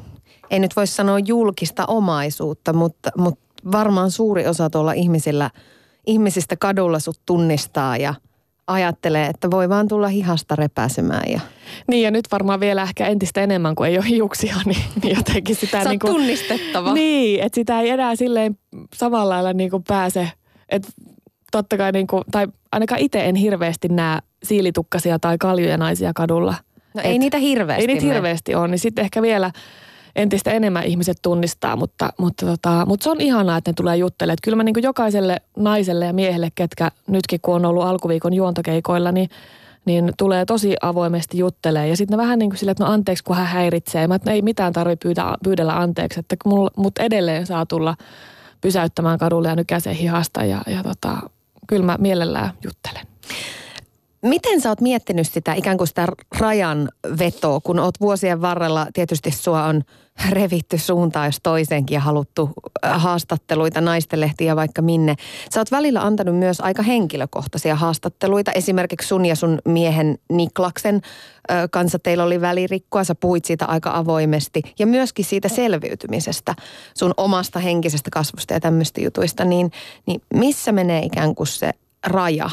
Speaker 3: ei nyt voi sanoa julkista omaisuutta, mutta, mutta varmaan suuri osa tuolla ihmisillä, ihmisistä kadulla sut tunnistaa ja ajattelee, että voi vaan tulla hihasta repäsemään. Ja...
Speaker 4: Niin ja nyt varmaan vielä ehkä entistä enemmän, kun ei ole hiuksia, niin, niin jotenkin sitä...
Speaker 3: Sä
Speaker 4: niin kuin,
Speaker 3: tunnistettava.
Speaker 4: Niin, että sitä ei enää silleen samalla lailla niin kuin pääse. Että totta kai niin kuin, tai ainakaan itse en hirveästi näe siilitukkasia tai kaljuja naisia kadulla.
Speaker 3: No ei niitä hirveästi.
Speaker 4: Ei niitä
Speaker 3: me.
Speaker 4: hirveästi ole, niin sitten ehkä vielä entistä enemmän ihmiset tunnistaa, mutta, mutta, tota, mutta se on ihanaa, että ne tulee juttelemaan. Että kyllä mä niin kuin jokaiselle naiselle ja miehelle, ketkä nytkin kun on ollut alkuviikon juontokeikoilla, niin, niin tulee tosi avoimesti juttelemaan. Ja sitten ne vähän niin kuin silleen, että no anteeksi, kun hän häiritsee. Mä, että ei mitään tarvitse pyydä, pyydellä anteeksi, että mut edelleen saa tulla pysäyttämään kadulle ja nykäisee hihasta ja, ja tota, kyllä mä mielellään juttelen.
Speaker 3: Miten sä oot miettinyt sitä ikään kuin sitä rajan vetoa, kun oot vuosien varrella, tietysti sua on revitty suuntaan jos toiseenkin ja haluttu haastatteluita naistenlehtiä vaikka minne. Sä oot välillä antanut myös aika henkilökohtaisia haastatteluita. Esimerkiksi sun ja sun miehen Niklaksen kanssa teillä oli välirikkoa. Sä puhuit siitä aika avoimesti ja myöskin siitä selviytymisestä, sun omasta henkisestä kasvusta ja tämmöistä jutuista. Niin, niin missä menee ikään kuin se raja?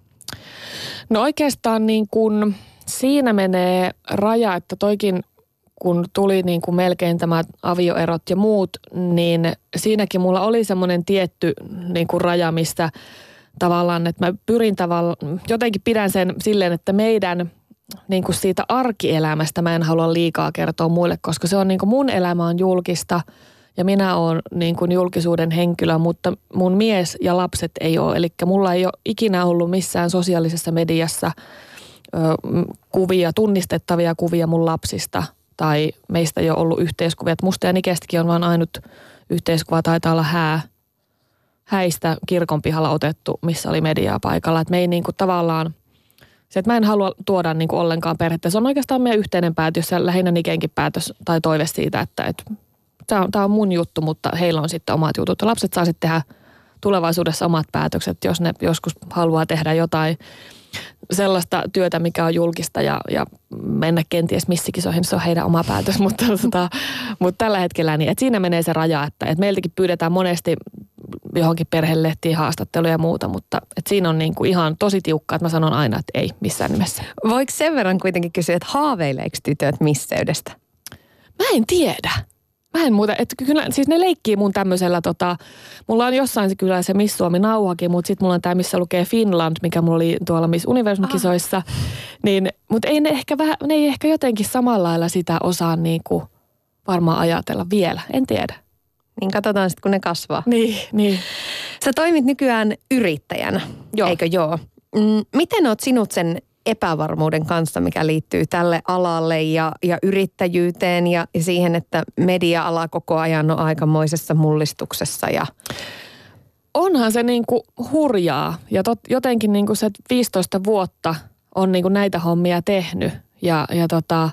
Speaker 4: No oikeastaan niin kuin siinä menee raja, että toikin kun tuli niin kuin melkein tämä avioerot ja muut, niin siinäkin mulla oli semmoinen tietty niin kuin raja, mistä tavallaan, että mä pyrin tavallaan, jotenkin pidän sen silleen, että meidän niin kuin siitä arkielämästä mä en halua liikaa kertoa muille, koska se on niin kuin mun elämä on julkista ja minä oon niin kuin julkisuuden henkilö, mutta mun mies ja lapset ei ole. Eli mulla ei ole ikinä ollut missään sosiaalisessa mediassa ö, kuvia, tunnistettavia kuvia mun lapsista tai meistä ei ole ollut yhteiskuvia. Et musta ja Nikestäkin on vaan ainut yhteiskuva, taitaa olla hää, häistä kirkon pihalla otettu, missä oli mediaa paikalla. Et me ei niin kuin tavallaan, se, että mä en halua tuoda niin kuin ollenkaan perhettä. Se on oikeastaan meidän yhteinen päätös ja lähinnä Nikenkin päätös tai toive siitä, että et, Tämä on, tämä on mun juttu, mutta heillä on sitten omat jutut. Lapset saa sitten tehdä tulevaisuudessa omat päätökset, jos ne joskus haluaa tehdä jotain sellaista työtä, mikä on julkista ja, ja mennä kenties missikisoihin. Se on heidän oma päätös, mutta, tota, mutta tällä hetkellä niin, että siinä menee se raja, että, että meiltäkin pyydetään monesti johonkin perhelehtiin haastatteluja ja muuta, mutta että siinä on niin kuin ihan tosi tiukka, että mä sanon aina, että ei missään nimessä.
Speaker 3: Voiko sen verran kuitenkin kysyä, että haaveileeko tytöt misseydestä?
Speaker 4: Mä en tiedä. Mä en muuta, että kyllä, siis ne leikkii mun tämmöisellä tota, mulla on jossain se kyllä se Miss Suomi-nauhakin, mutta sitten mulla on tämä, missä lukee Finland, mikä mulla oli tuolla Miss Universum-kisoissa, ah. niin, mutta ei ne ehkä vähän, ne ei ehkä jotenkin samalla lailla sitä osaa niinku varmaan ajatella vielä, en tiedä.
Speaker 3: Niin katsotaan sitten, kun ne kasvaa.
Speaker 4: Niin, niin.
Speaker 3: Sä toimit nykyään yrittäjänä, joo. Eikö joo? Miten oot sinut sen epävarmuuden kanssa, mikä liittyy tälle alalle ja, ja yrittäjyyteen ja, ja siihen, että media-ala koko ajan on aikamoisessa mullistuksessa. Ja
Speaker 4: onhan se niinku hurjaa ja tot, jotenkin niinku se viisitoista vuotta on niinku näitä hommia tehnyt ja, ja, tota,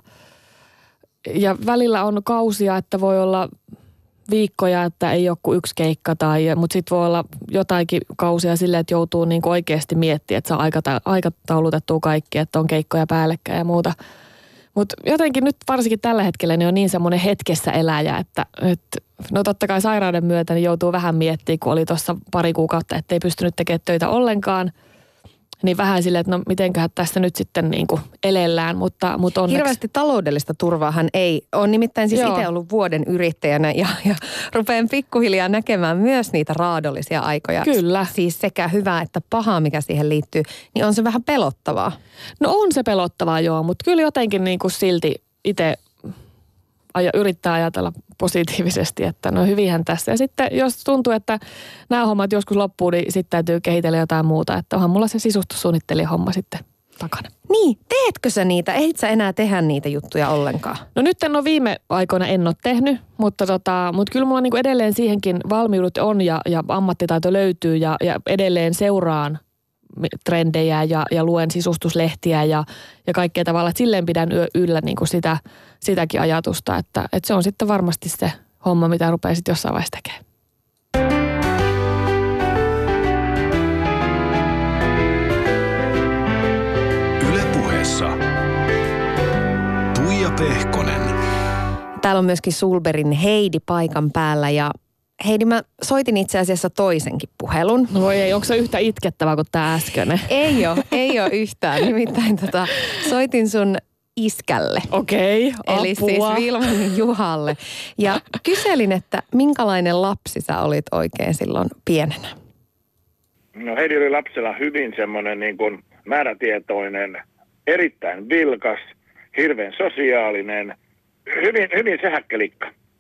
Speaker 4: ja välillä on kausia, että voi olla viikkoja, että ei ole kuin yksi keikka, tai, mutta sitten voi olla jotainkin kausia silleen, että joutuu niinku oikeasti miettimään, että saa aikata, aikataulutettua kaikki, että on keikkoja päällekkäin ja muuta. Mutta jotenkin nyt varsinkin tällä hetkellä niin on niin semmoinen hetkessä eläjä, että, että no totta kai sairauden myötä niin joutuu vähän miettimään, kun oli tuossa pari kuukautta, ettei pystynyt tekemään töitä ollenkaan. Niin vähän silleen, että no mitenköhän tässä nyt sitten niin kuin elellään, mutta, mutta onneksi.
Speaker 3: Hirveästi taloudellista turvaahan ei. Olen nimittäin siis itse ollut vuoden yrittäjänä ja, ja rupean pikkuhiljaa näkemään myös niitä raadollisia aikoja.
Speaker 4: Kyllä.
Speaker 3: Siis sekä hyvää että pahaa, mikä siihen liittyy, niin on se vähän pelottavaa.
Speaker 4: No on se pelottavaa joo, mutta kyllä jotenkin niin kuin silti itse aja, yrittää ajatella positiivisesti, että no hyvinhän tässä. Ja sitten jos tuntuu, että nämä hommat joskus loppuu, niin sitten täytyy kehitellä jotain muuta. Että onhan mulla se sisustussuunnittelija homma sitten takana.
Speaker 3: Niin, teetkö sä niitä? Ehdit sä enää tehdä niitä juttuja ollenkaan?
Speaker 4: No nyt en ole viime aikoina en ole tehnyt, mutta, tota, mutta kyllä mulla niinku edelleen siihenkin valmiudet on ja, ja ammattitaito löytyy ja, ja edelleen seuraan trendejä ja, ja luen sisustuslehtiä ja, ja kaikkea tavalla. Että silleen pidän yllä niin kuin sitä, sitäkin ajatusta, että, että se on sitten varmasti se homma, mitä rupeaa sitten jossain vaiheessa tekemään.
Speaker 2: Yle Puheessa Tuija Pehkonen.
Speaker 3: Täällä on myöskin Sulberin Heidi paikan päällä ja Heidi, mä soitin itse asiassa toisenkin puhelun.
Speaker 4: No voi ei, onko se yhtä itkettävä kuin tämä äskeinen?
Speaker 3: Ei ole, ei ole yhtään. Nimittäin tota, soitin sun iskälle.
Speaker 4: Okei, apua.
Speaker 3: Eli siis Vilmanin Juhalle. Ja kyselin, että minkälainen lapsi sä olit oikein silloin pienenä?
Speaker 5: No Heidi oli lapsella hyvin semmoinen niin kuin määrätietoinen, erittäin vilkas, hirveän sosiaalinen, hyvin, hyvin sähäkkelikka.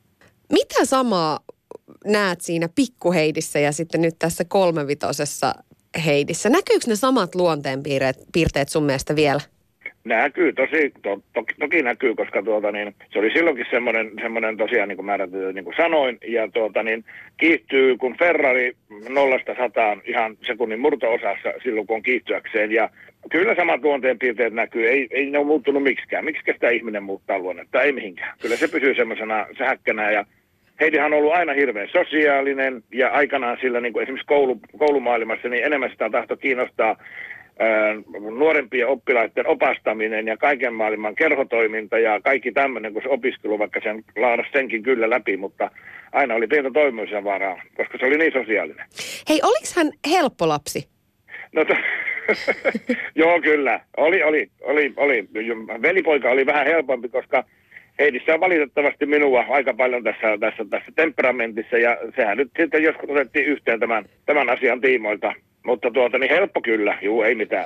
Speaker 6: Mitä samaa näet siinä pikkuheidissä ja sitten nyt tässä kolmevitosessa heidissä? Näkyykö ne samat luonteenpiirteet sun mielestä vielä?
Speaker 5: Näkyy, tosi, to, to, toki näkyy, koska tuota, niin, se oli silloinkin semmoinen, semmoinen tosiaan, niin kuin mä niin kuin sanoin, ja tuota, niin, kiihtyy, kun Ferrari nollasta sataan ihan sekunnin murto-osassa silloin, kun on kiihtyäkseen, ja kyllä samat luonteenpiirteet näkyy, ei, ei ne ole muuttunut miksikään. Miksi sitä ihminen muuttaa luonnetta? Ei mihinkään. Kyllä se pysyy semmoisena sähäkkänä, ja Heidihan on ollut aina hirveän sosiaalinen, ja aikanaan sillä niin kuin esimerkiksi koulu, koulumaailmassa niin enemmän sitä tahto kiinnostaa nuorempien oppilaiden opastaminen ja kaiken maailman kerhotoiminta ja kaikki tämmöinen, kun se opiskelu, vaikka sen laadasi senkin kyllä läpi, mutta aina oli pientä toimimisen varaa, koska se oli niin sosiaalinen.
Speaker 6: Hei, oliko hän helppo lapsi?
Speaker 5: No to, joo, kyllä. Oli, oli, oli, oli. Velipoika oli vähän helpompi, koska Heidissä on valitettavasti minua aika paljon tässä, tässä, tässä temperamentissa, ja sehän nyt sitten joskus otettiin yhteen tämän, tämän asian tiimoilta. Mutta tuota, niin helppo kyllä. Juu, ei mitään.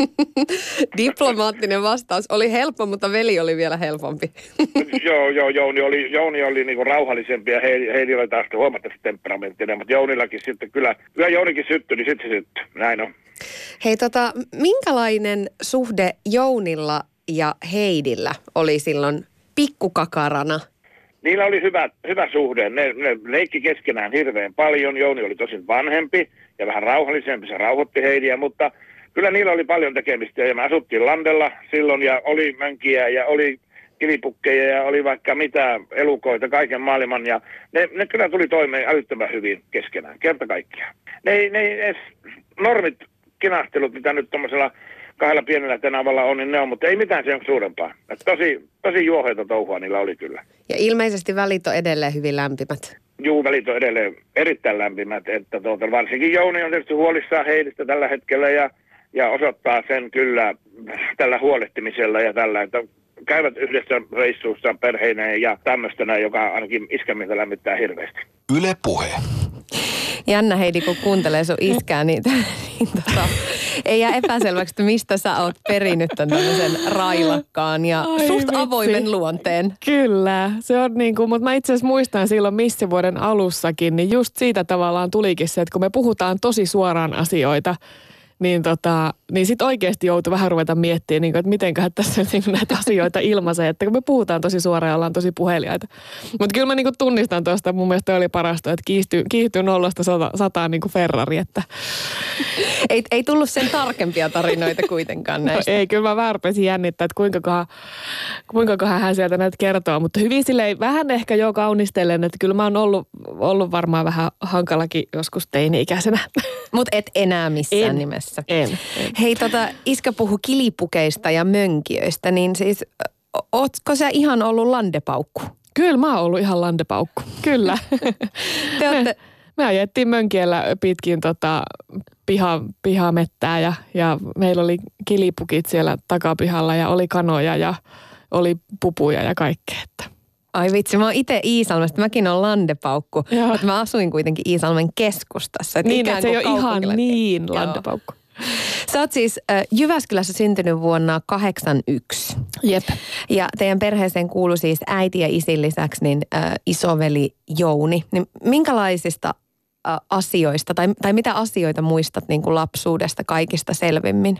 Speaker 6: Diplomaattinen vastaus. Oli helppo, mutta veli oli vielä helpompi.
Speaker 5: joo, joo, Jouni oli, Jouni oli niinku rauhallisempi ja Heidi, Heidi oli taas huomattavasti temperamenttinen. Mutta Jounillakin sitten kyllä, kyllä Jounikin syttyi, niin sitten se syttyi. Näin on.
Speaker 6: Hei tota, minkälainen suhde Jounilla ja Heidillä oli silloin pikkukakarana?
Speaker 5: Niillä oli hyvä, hyvä suhde. Ne, ne leikki keskenään hirveän paljon. Jouni oli tosin vanhempi ja vähän rauhallisempi. Se rauhoitti Heidiä, mutta kyllä niillä oli paljon tekemistä. Ja me asuttiin landella silloin ja oli mönkiä ja oli kilipukkeja ja oli vaikka mitä elukoita, kaiken maailman. Ja ne, ne kyllä tuli toimeen älyttömän hyvin keskenään, kerta kaikkiaan. Ne ei, ne ei edes normit, kinastelut, mitä nyt tuommoisella kahdella pienellä tenavalla on, niin ne on, mutta ei mitään sen suurempaa. Että tosi, tosi juoheita touhua niillä oli kyllä.
Speaker 6: Ja ilmeisesti välit on edelleen hyvin lämpimät.
Speaker 5: Juu, välit on edelleen erittäin lämpimät, että tuota, varsinkin Jouni on tietysti huolissaan Heidistä tällä hetkellä ja, ja osoittaa sen kyllä tällä huolehtimisella ja tällä, että käyvät yhdessä reissuussa perheineen ja tämmöistä, joka ainakin iskämiltä lämmittää hirveästi.
Speaker 2: Yle Puhe.
Speaker 3: Jännä Heidi, kun kuuntelee sun iskää, niin, niin tota, ei jää epäselväksi, että mistä sä oot perinyt tämmöisen railakkaan ja
Speaker 4: Ai
Speaker 3: suht
Speaker 4: vitsi.
Speaker 3: avoimen luonteen.
Speaker 4: Kyllä, se on niin kuin, mutta mä itse asiassa muistan silloin missivuoden alussakin, niin just siitä tavallaan tulikin se, että kun me puhutaan tosi suoraan asioita, niin, tota, niin sitten oikeasti joutui vähän ruveta miettimään, niin kuin, että mitenköhän tässä niin näitä asioita ilmaisee, että kun me puhutaan tosi suoraan ja ollaan tosi puheliaita. Mutta kyllä mä niin kuin tunnistan tuosta, mun mielestä oli parasta, että kiihtyy, kiihtyy nollasta sata, sataan niin kuin Ferrari. Että.
Speaker 3: Ei, ei tullut sen tarkempia tarinoita kuitenkaan näistä.
Speaker 4: No ei, kyllä mä vähän rupesin jännittää, että kuinkakohan, kuinkakohan hän sieltä näitä kertoo. Mutta hyvin silleen, vähän ehkä jo kaunistelen, että kyllä mä oon ollut, ollut varmaan vähän hankalakin joskus teini-ikäisenä.
Speaker 3: Mutta et enää missään
Speaker 4: En.
Speaker 3: nimessä.
Speaker 4: En, en.
Speaker 3: Hei, tota, iskä puhui kilipukeista ja mönkijöistä, niin siis o- ootko sä ihan ollut landepaukku?
Speaker 4: Kyllä mä oon ollut ihan landepaukku. Kyllä.
Speaker 3: Te ootte,
Speaker 4: me, me ajettiin mönkiellä pitkin tota, piha, pihamettää ja, ja meillä oli kilipukit siellä takapihalla ja oli kanoja ja oli pupuja ja kaikkea. Että.
Speaker 3: ai vitsi, mä oon itse Iisalmesta, mäkin oon landepaukku,
Speaker 4: Joo.
Speaker 3: mutta mä asuin kuitenkin Iisalmen keskustassa. Et
Speaker 4: Niin,
Speaker 3: ikään
Speaker 4: että se ei
Speaker 3: kuin
Speaker 4: ole ihan
Speaker 3: kaupunkilaiset.
Speaker 4: niin
Speaker 3: Joo.
Speaker 4: landepaukku.
Speaker 3: Sä oot siis äh, Jyväskylässä syntynyt vuonna kahdeksankymmentäyksi.
Speaker 4: Jep.
Speaker 3: Ja teidän perheeseen kuului siis äiti ja isin lisäksi niin äh, isoveli Jouni. Niin minkälaisista äh, asioista tai, tai mitä asioita muistat niin kuin lapsuudesta kaikista selvimmin?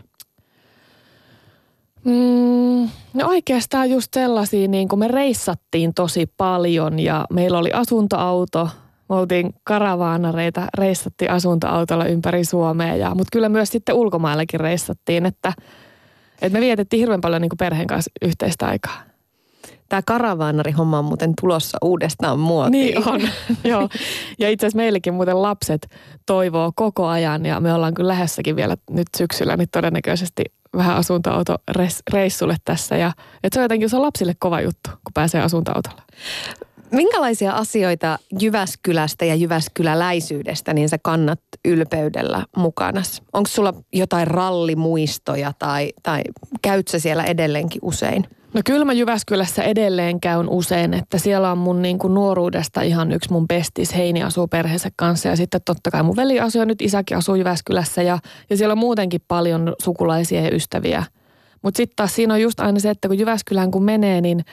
Speaker 4: Mm, no oikeastaan just sellaisia, niin kuin me reissattiin tosi paljon ja meillä oli asuntoauto. Me oltiin karavaanareita, reissattiin asuntoautolla ympäri Suomea, ja, mutta kyllä myös sitten ulkomaillakin reissattiin, että, että me vietettiin hirveän paljon niin kuin perheen kanssa yhteistä aikaa.
Speaker 3: Tämä karavaanari-homma on muuten tulossa uudestaan muotiin.
Speaker 4: Niin on, joo. Ja itse asiassa meillekin muuten lapset toivoo koko ajan, ja me ollaan kyllä lähdössäkin vielä nyt syksyllä, niin todennäköisesti vähän asuntoautoreissulle tässä. Ja, että se on jotenkin, se on lapsille kova juttu, kun pääsee asuntoautolla.
Speaker 3: Minkälaisia asioita Jyväskylästä ja jyväskyläläisyydestä niin sä kannat ylpeydellä mukanas? Onko sulla jotain rallimuistoja tai, tai käyt sä siellä edelleenkin usein?
Speaker 4: No kyllä mä Jyväskylässä edelleen käyn usein, että siellä on mun niin kuin nuoruudesta ihan yksi mun bestis. Heini asuu perheensä kanssa ja sitten totta kai mun veli asuu ja nyt isäkin asuu Jyväskylässä ja, ja siellä on muutenkin paljon sukulaisia ja ystäviä. Mutta sitten taas siinä on just aina se, että kun Jyväskylään kun menee, niin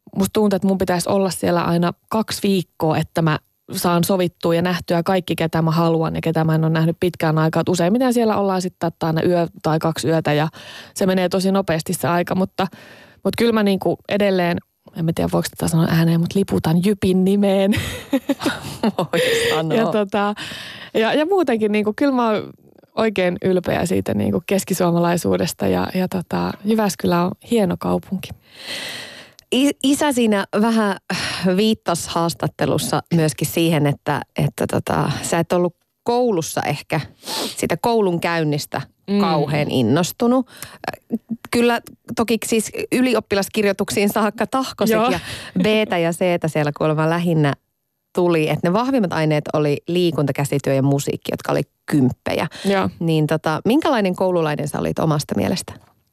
Speaker 4: musta tuntuu, että mun pitäisi olla siellä aina kaksi viikkoa, että mä saan sovittua ja nähtyä kaikki, ketä mä haluan ja ketä mä en ole nähnyt pitkään aikaa. Et useimmiten siellä ollaan sitten aina yö tai kaksi yötä ja se menee tosi nopeasti se aika, mutta, mutta kyllä mä niinku edelleen, en mä tiedä voiko tätä sanoa ääneen, mutta liputan Jypin nimeen.
Speaker 3: Voi sanoa.
Speaker 4: Ja, tota, ja, ja muutenkin niinku, kyllä mä oon oikein ylpeä siitä niinku keskisuomalaisuudesta ja, ja tota, Jyväskylä on hieno kaupunki.
Speaker 3: Isä siinä vähän viittasi haastattelussa myöskin siihen, että, että tota, sä et ollut koulussa ehkä sitä koulun käynnistä mm. kauhean innostunut. Kyllä toki siis ylioppilaskirjoituksiin saakka tahkoset Joo. ja B:tä ja C:tä siellä kuulemma lähinnä tuli. Että ne vahvimmat aineet oli liikunta, käsityö ja musiikki, jotka oli kymppejä. Joo. Niin tota, minkälainen koululainen sä olit omasta mielestä?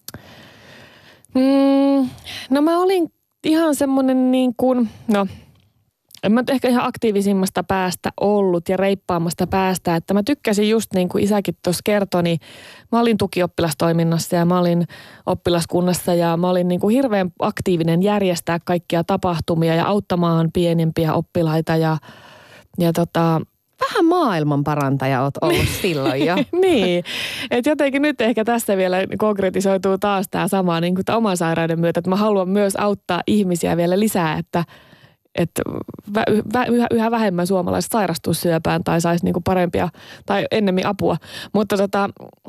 Speaker 4: Mm, no mä olin ihan semmoinen niin kuin, no en mä ehkä ihan aktiivisimmasta päästä ollut ja reippaammasta päästä, että mä tykkäsin just niin kuin isäkin tuossa kertoi, niin mä olin tukioppilastoiminnassa ja mä olin oppilaskunnassa ja mä olin niin kuin hirveän aktiivinen järjestää kaikkia tapahtumia ja auttamaan pienempiä oppilaita ja, ja tota...
Speaker 3: Vähän maailman parantaja oot ollut silloin jo.
Speaker 4: Niin, että jotenkin nyt ehkä tässä vielä konkretisoituu taas tämä sama niin kuin oman sairauden myötä, että mä haluan myös auttaa ihmisiä vielä lisää, että, että yhä, yhä vähemmän suomalaiset sairastuu syöpään tai saisi niin kuin parempia tai ennemmin apua. Mutta tota,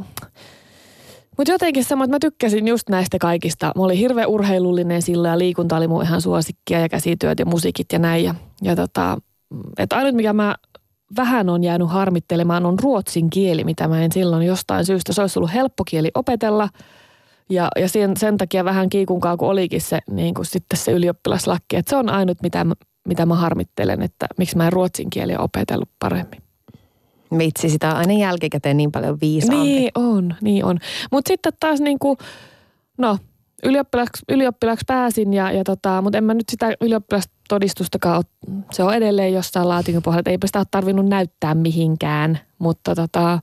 Speaker 4: mutta jotenkin sama, että mä tykkäsin just näistä kaikista. Mä olin hirveän urheilullinen silloin ja liikunta oli mun ihan suosikkia ja käsityöt ja musiikit ja näin. Ja, ja tota, että ainut mikä mä vähän on jäänyt harmittelemaan on ruotsin kieli, mitä mä en silloin jostain syystä. Se olisi ollut helppo kieli opetella ja, ja sen, sen takia vähän kiikunkaa, kun olikin se, niin kuin sitten se ylioppilaslakki. Että se on ainut, mitä, mitä mä harmittelen, että miksi mä en ruotsin kieliä opetellut paremmin.
Speaker 3: Vitsi, sitä on aina jälkikäteen niin paljon viisaampi.
Speaker 4: Niin on, niin on. Mutta sitten taas niin kuin, no ylioppilaksi, ylioppilaksi pääsin, ja, ja tota, mutta en mä nyt sitä ylioppilastodistustakaan ole, se on edelleen jossain laatikon pohjalla, että eipä sitä ole tarvinnut näyttää mihinkään, mutta tota,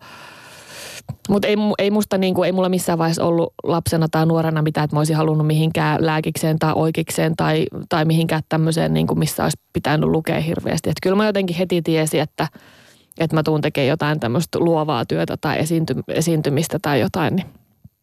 Speaker 4: mutta ei, ei musta niin kuin, ei mulla missään vaiheessa ollut lapsena tai nuorena mitään, että mä olisin halunnut mihinkään lääkikseen tai oikeikseen tai, tai mihinkään tämmöiseen, niin kuin missä olisi pitänyt lukea hirveästi. Että kyllä mä jotenkin heti tiesin, että, että mä tuun tekemään jotain tämmöistä luovaa työtä tai esiinty, esiintymistä tai jotain, niin.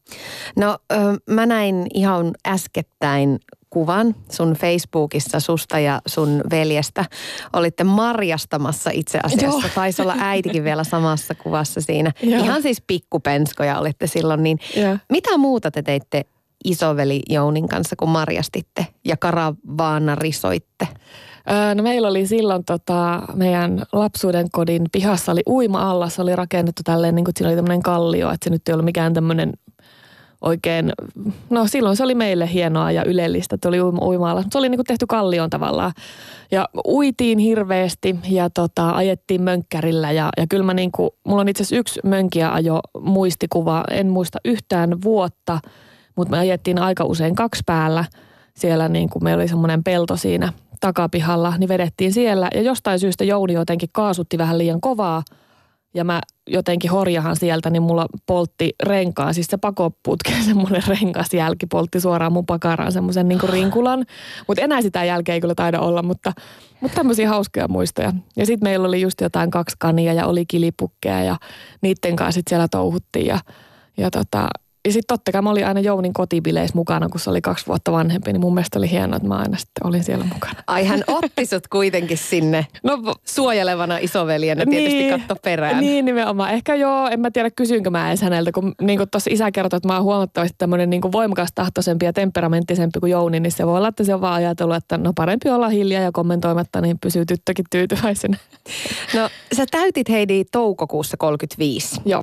Speaker 3: No mä näin ihan äskettäin kuvan sun Facebookissa susta ja sun veljestä. Olitte marjastamassa itse asiassa. Joo. Taisi olla äitikin vielä samassa kuvassa siinä. Joo. Ihan siis pikkupenskoja olitte silloin. Niin mitä muuta te teitte isoveli Jounin kanssa, kun marjastitte ja karavaana risoitte?
Speaker 4: No meillä oli silloin tota, meidän lapsuuden kodin pihassa oli uima-allas. Se oli rakennettu tälleen, niin kuin siinä oli tämmöinen kallio, että se nyt ei ollut mikään tämmöinen oikein, no silloin se oli meille hienoa ja ylellistä, että oli uima-allas. Se oli niin kuin tehty kallioon tavallaan. Ja uitiin hirveästi ja tota, ajettiin mönkkärillä ja, ja kyllä mä niin kuin, mulla on itse asiassa yksi mönkiä ajo muistikuva. En muista yhtään vuotta, mutta me ajettiin aika usein kaksi päällä. Siellä niin kuin meillä oli semmoinen pelto siinä takapihalla, niin vedettiin siellä. Ja jostain syystä Jouni jotenkin kaasutti vähän liian kovaa. Ja mä jotenkin horjahan sieltä, niin mulla poltti renkaan. Siis se pakoputkeen semmoinen rengasjälki poltti suoraan mun pakaraan semmoisen niin kuin rinkulan. Mutta enää sitä jälkeä ei kyllä taida olla, mutta, mutta tämmöisiä hauskoja muistoja. Ja sitten meillä oli just jotain kaksi kania ja oli kilipukkeja ja niitten kanssa sitten siellä touhuttiin. Ja, ja tota... Ja sitten totta kai mä olin aina Jounin kotibileissä mukana, kun se oli kaksi vuotta vanhempi, niin mun mielestä oli hienoa, että mä aina sitten olin siellä mukana.
Speaker 3: Ai hän otti sut kuitenkin sinne no, suojelevana isoveljenä tietysti niin, katto perään.
Speaker 4: Niin nimenomaan. Ehkä joo, en mä tiedä kysyinkö mä edes häneltä, kun niin kuin tuossa isä kertoi, että mä oon huomattavasti tämmöinen niin kuin voimakas tahtoisempi ja temperamenttisempi kuin Jouni, niin se voi olla, että se on vaan ajatellut, että no parempi olla hiljaa ja kommentoimatta, niin pysyy tyttökin tyytyväisenä.
Speaker 3: No sä täytit Heidi toukokuussa kolmekymmentäviisi.
Speaker 4: Joo.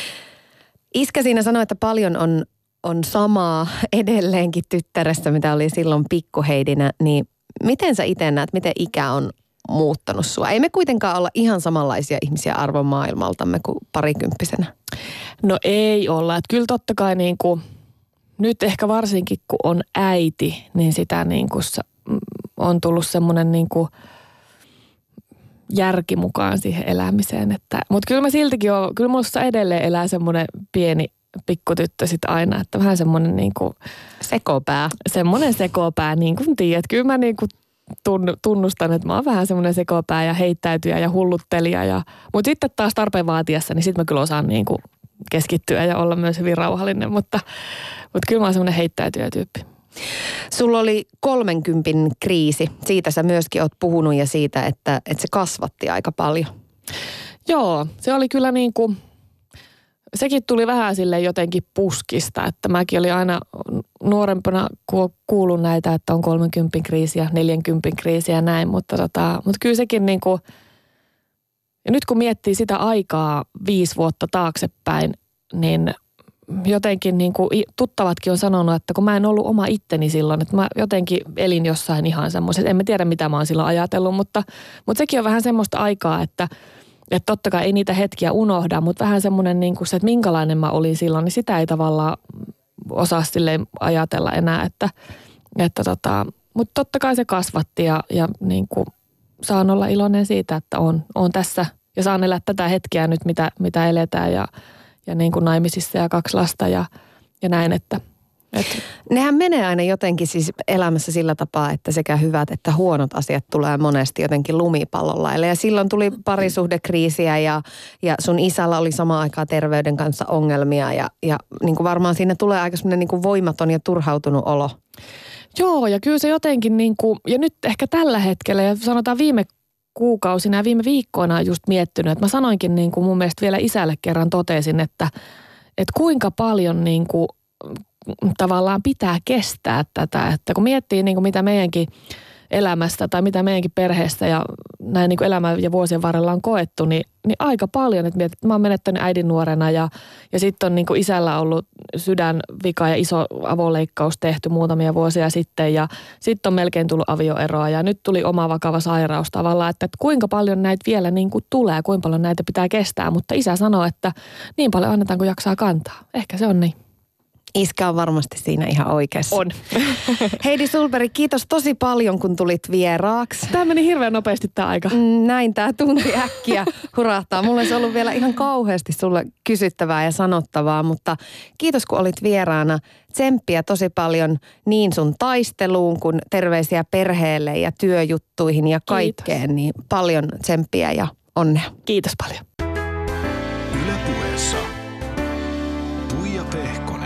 Speaker 3: Iskä siinä sanoi, että paljon on, on samaa edelleenkin tyttäressä, mitä oli silloin pikkuheidinä, niin miten sä itse näet, miten ikä on muuttanut sua? Ei me kuitenkaan olla ihan samanlaisia ihmisiä arvomaailmaltamme kuin parikymppisenä.
Speaker 4: No ei olla. Että kyllä totta kai niin kuin, nyt ehkä varsinkin kun on äiti, niin sitä niin kuin on tullut semmoinen niin kuin järki mukaan siihen elämiseen. Mutta kyllä mä siltikin oon, kyllä musta edelleen elää semmoinen pieni pikkutyttö sit aina, että vähän semmoinen niin kuin
Speaker 3: Sekopää.
Speaker 4: semmoinen sekopää, niin kuin tiedät. Kyllä mä niin kuin tunnustan, että mä oon vähän semmoinen sekopää ja heittäytyjä ja hulluttelija. Ja, mutta sitten taas tarpeen vaatiessa, niin sitten mä kyllä osaan niin kuin keskittyä ja olla myös hyvin rauhallinen, mutta, mutta kyllä mä oon semmoinen heittäytyjä tyyppi.
Speaker 3: Sulla oli kolmenkympin kriisi. Siitä sä myöskin oot puhunut ja siitä, että, että se kasvatti aika paljon.
Speaker 4: Joo, se oli kyllä niin kuin, sekin tuli vähän sille jotenkin puskista, että mäkin olin aina nuorempana kuullut näitä, että on kolmenkympin kriisiä, neljänkympin kriisiä ja näin, mutta, tota, mutta kyllä sekin niin kuin, ja nyt kun miettii sitä aikaa viisi vuotta taaksepäin, niin jotenkin niin kuin tuttavatkin on sanonut, että kun mä en ollut oma itteni silloin, että mä jotenkin elin jossain ihan semmoisessa, en mä tiedä mitä mä oon silloin ajatellut, mutta, mutta sekin on vähän semmoista aikaa, että Että totta kai ei niitä hetkiä unohda, mutta vähän semmoinen niin kuin se, että minkälainen mä olin silloin, niin sitä ei tavallaan osaa silleen ajatella enää. Että, että tota, mutta totta kai se kasvatti ja, ja niin kuin saan olla iloinen siitä, että on, on tässä ja saan elää tätä hetkeä nyt, mitä, mitä eletään ja, ja niin kuin naimisissa ja kaksi lasta ja, ja näin, että Et.
Speaker 3: Nehän menee aina jotenkin siis elämässä sillä tapaa, että sekä hyvät että huonot asiat tulee monesti jotenkin lumipallon lailla. Ja silloin tuli parisuhdekriisiä ja, ja sun isällä oli samaan aikaan terveyden kanssa ongelmia. Ja, ja niin kuin varmaan siinä tulee aika semmoinen niin kuin voimaton ja turhautunut olo.
Speaker 4: Joo, ja kyllä se jotenkin niin kuin, ja nyt ehkä tällä hetkellä ja sanotaan viime kuukausina ja viime viikkoina on just miettinyt, että mä sanoinkin niin kuin mun mielestä vielä isälle kerran totesin, että, että kuinka paljon niin kuin tavallaan pitää kestää tätä, että kun miettii niin kuin mitä meidänkin elämästä tai mitä meidänkin perheestä ja näin niin kuin elämän ja vuosien varrella on koettu, niin, niin aika paljon, että mietit, mä oon menettänyt äidin nuorena ja, ja sitten on niin kuin isällä ollut sydänvika ja iso avoleikkaus tehty muutamia vuosia sitten ja sitten on melkein tullut avioeroa ja nyt tuli oma vakava sairaus tavallaan, että, että kuinka paljon näitä vielä niin kuin tulee, kuinka paljon näitä pitää kestää, mutta isä sanoo, että niin paljon annetaan kuin jaksaa kantaa. Ehkä se on niin.
Speaker 3: Iskä on varmasti siinä ihan oikeassa.
Speaker 4: On.
Speaker 3: Heidi Sulberg, kiitos tosi paljon, kun tulit vieraaksi.
Speaker 4: Tämä meni hirveän nopeasti tämä aika.
Speaker 3: Näin tämä tunti äkkiä hurahtaa. Mulla olisi ollut vielä ihan kauheasti sulle kysyttävää ja sanottavaa, mutta kiitos kun olit vieraana. Tsemppiä tosi paljon niin sun taisteluun kuin terveisiä perheelle ja työjuttuihin ja kaikkeen. Kiitos. Niin paljon tsemppiä ja onnea.
Speaker 4: Kiitos paljon.
Speaker 2: Yle Puheessa Tuija Pehkonen.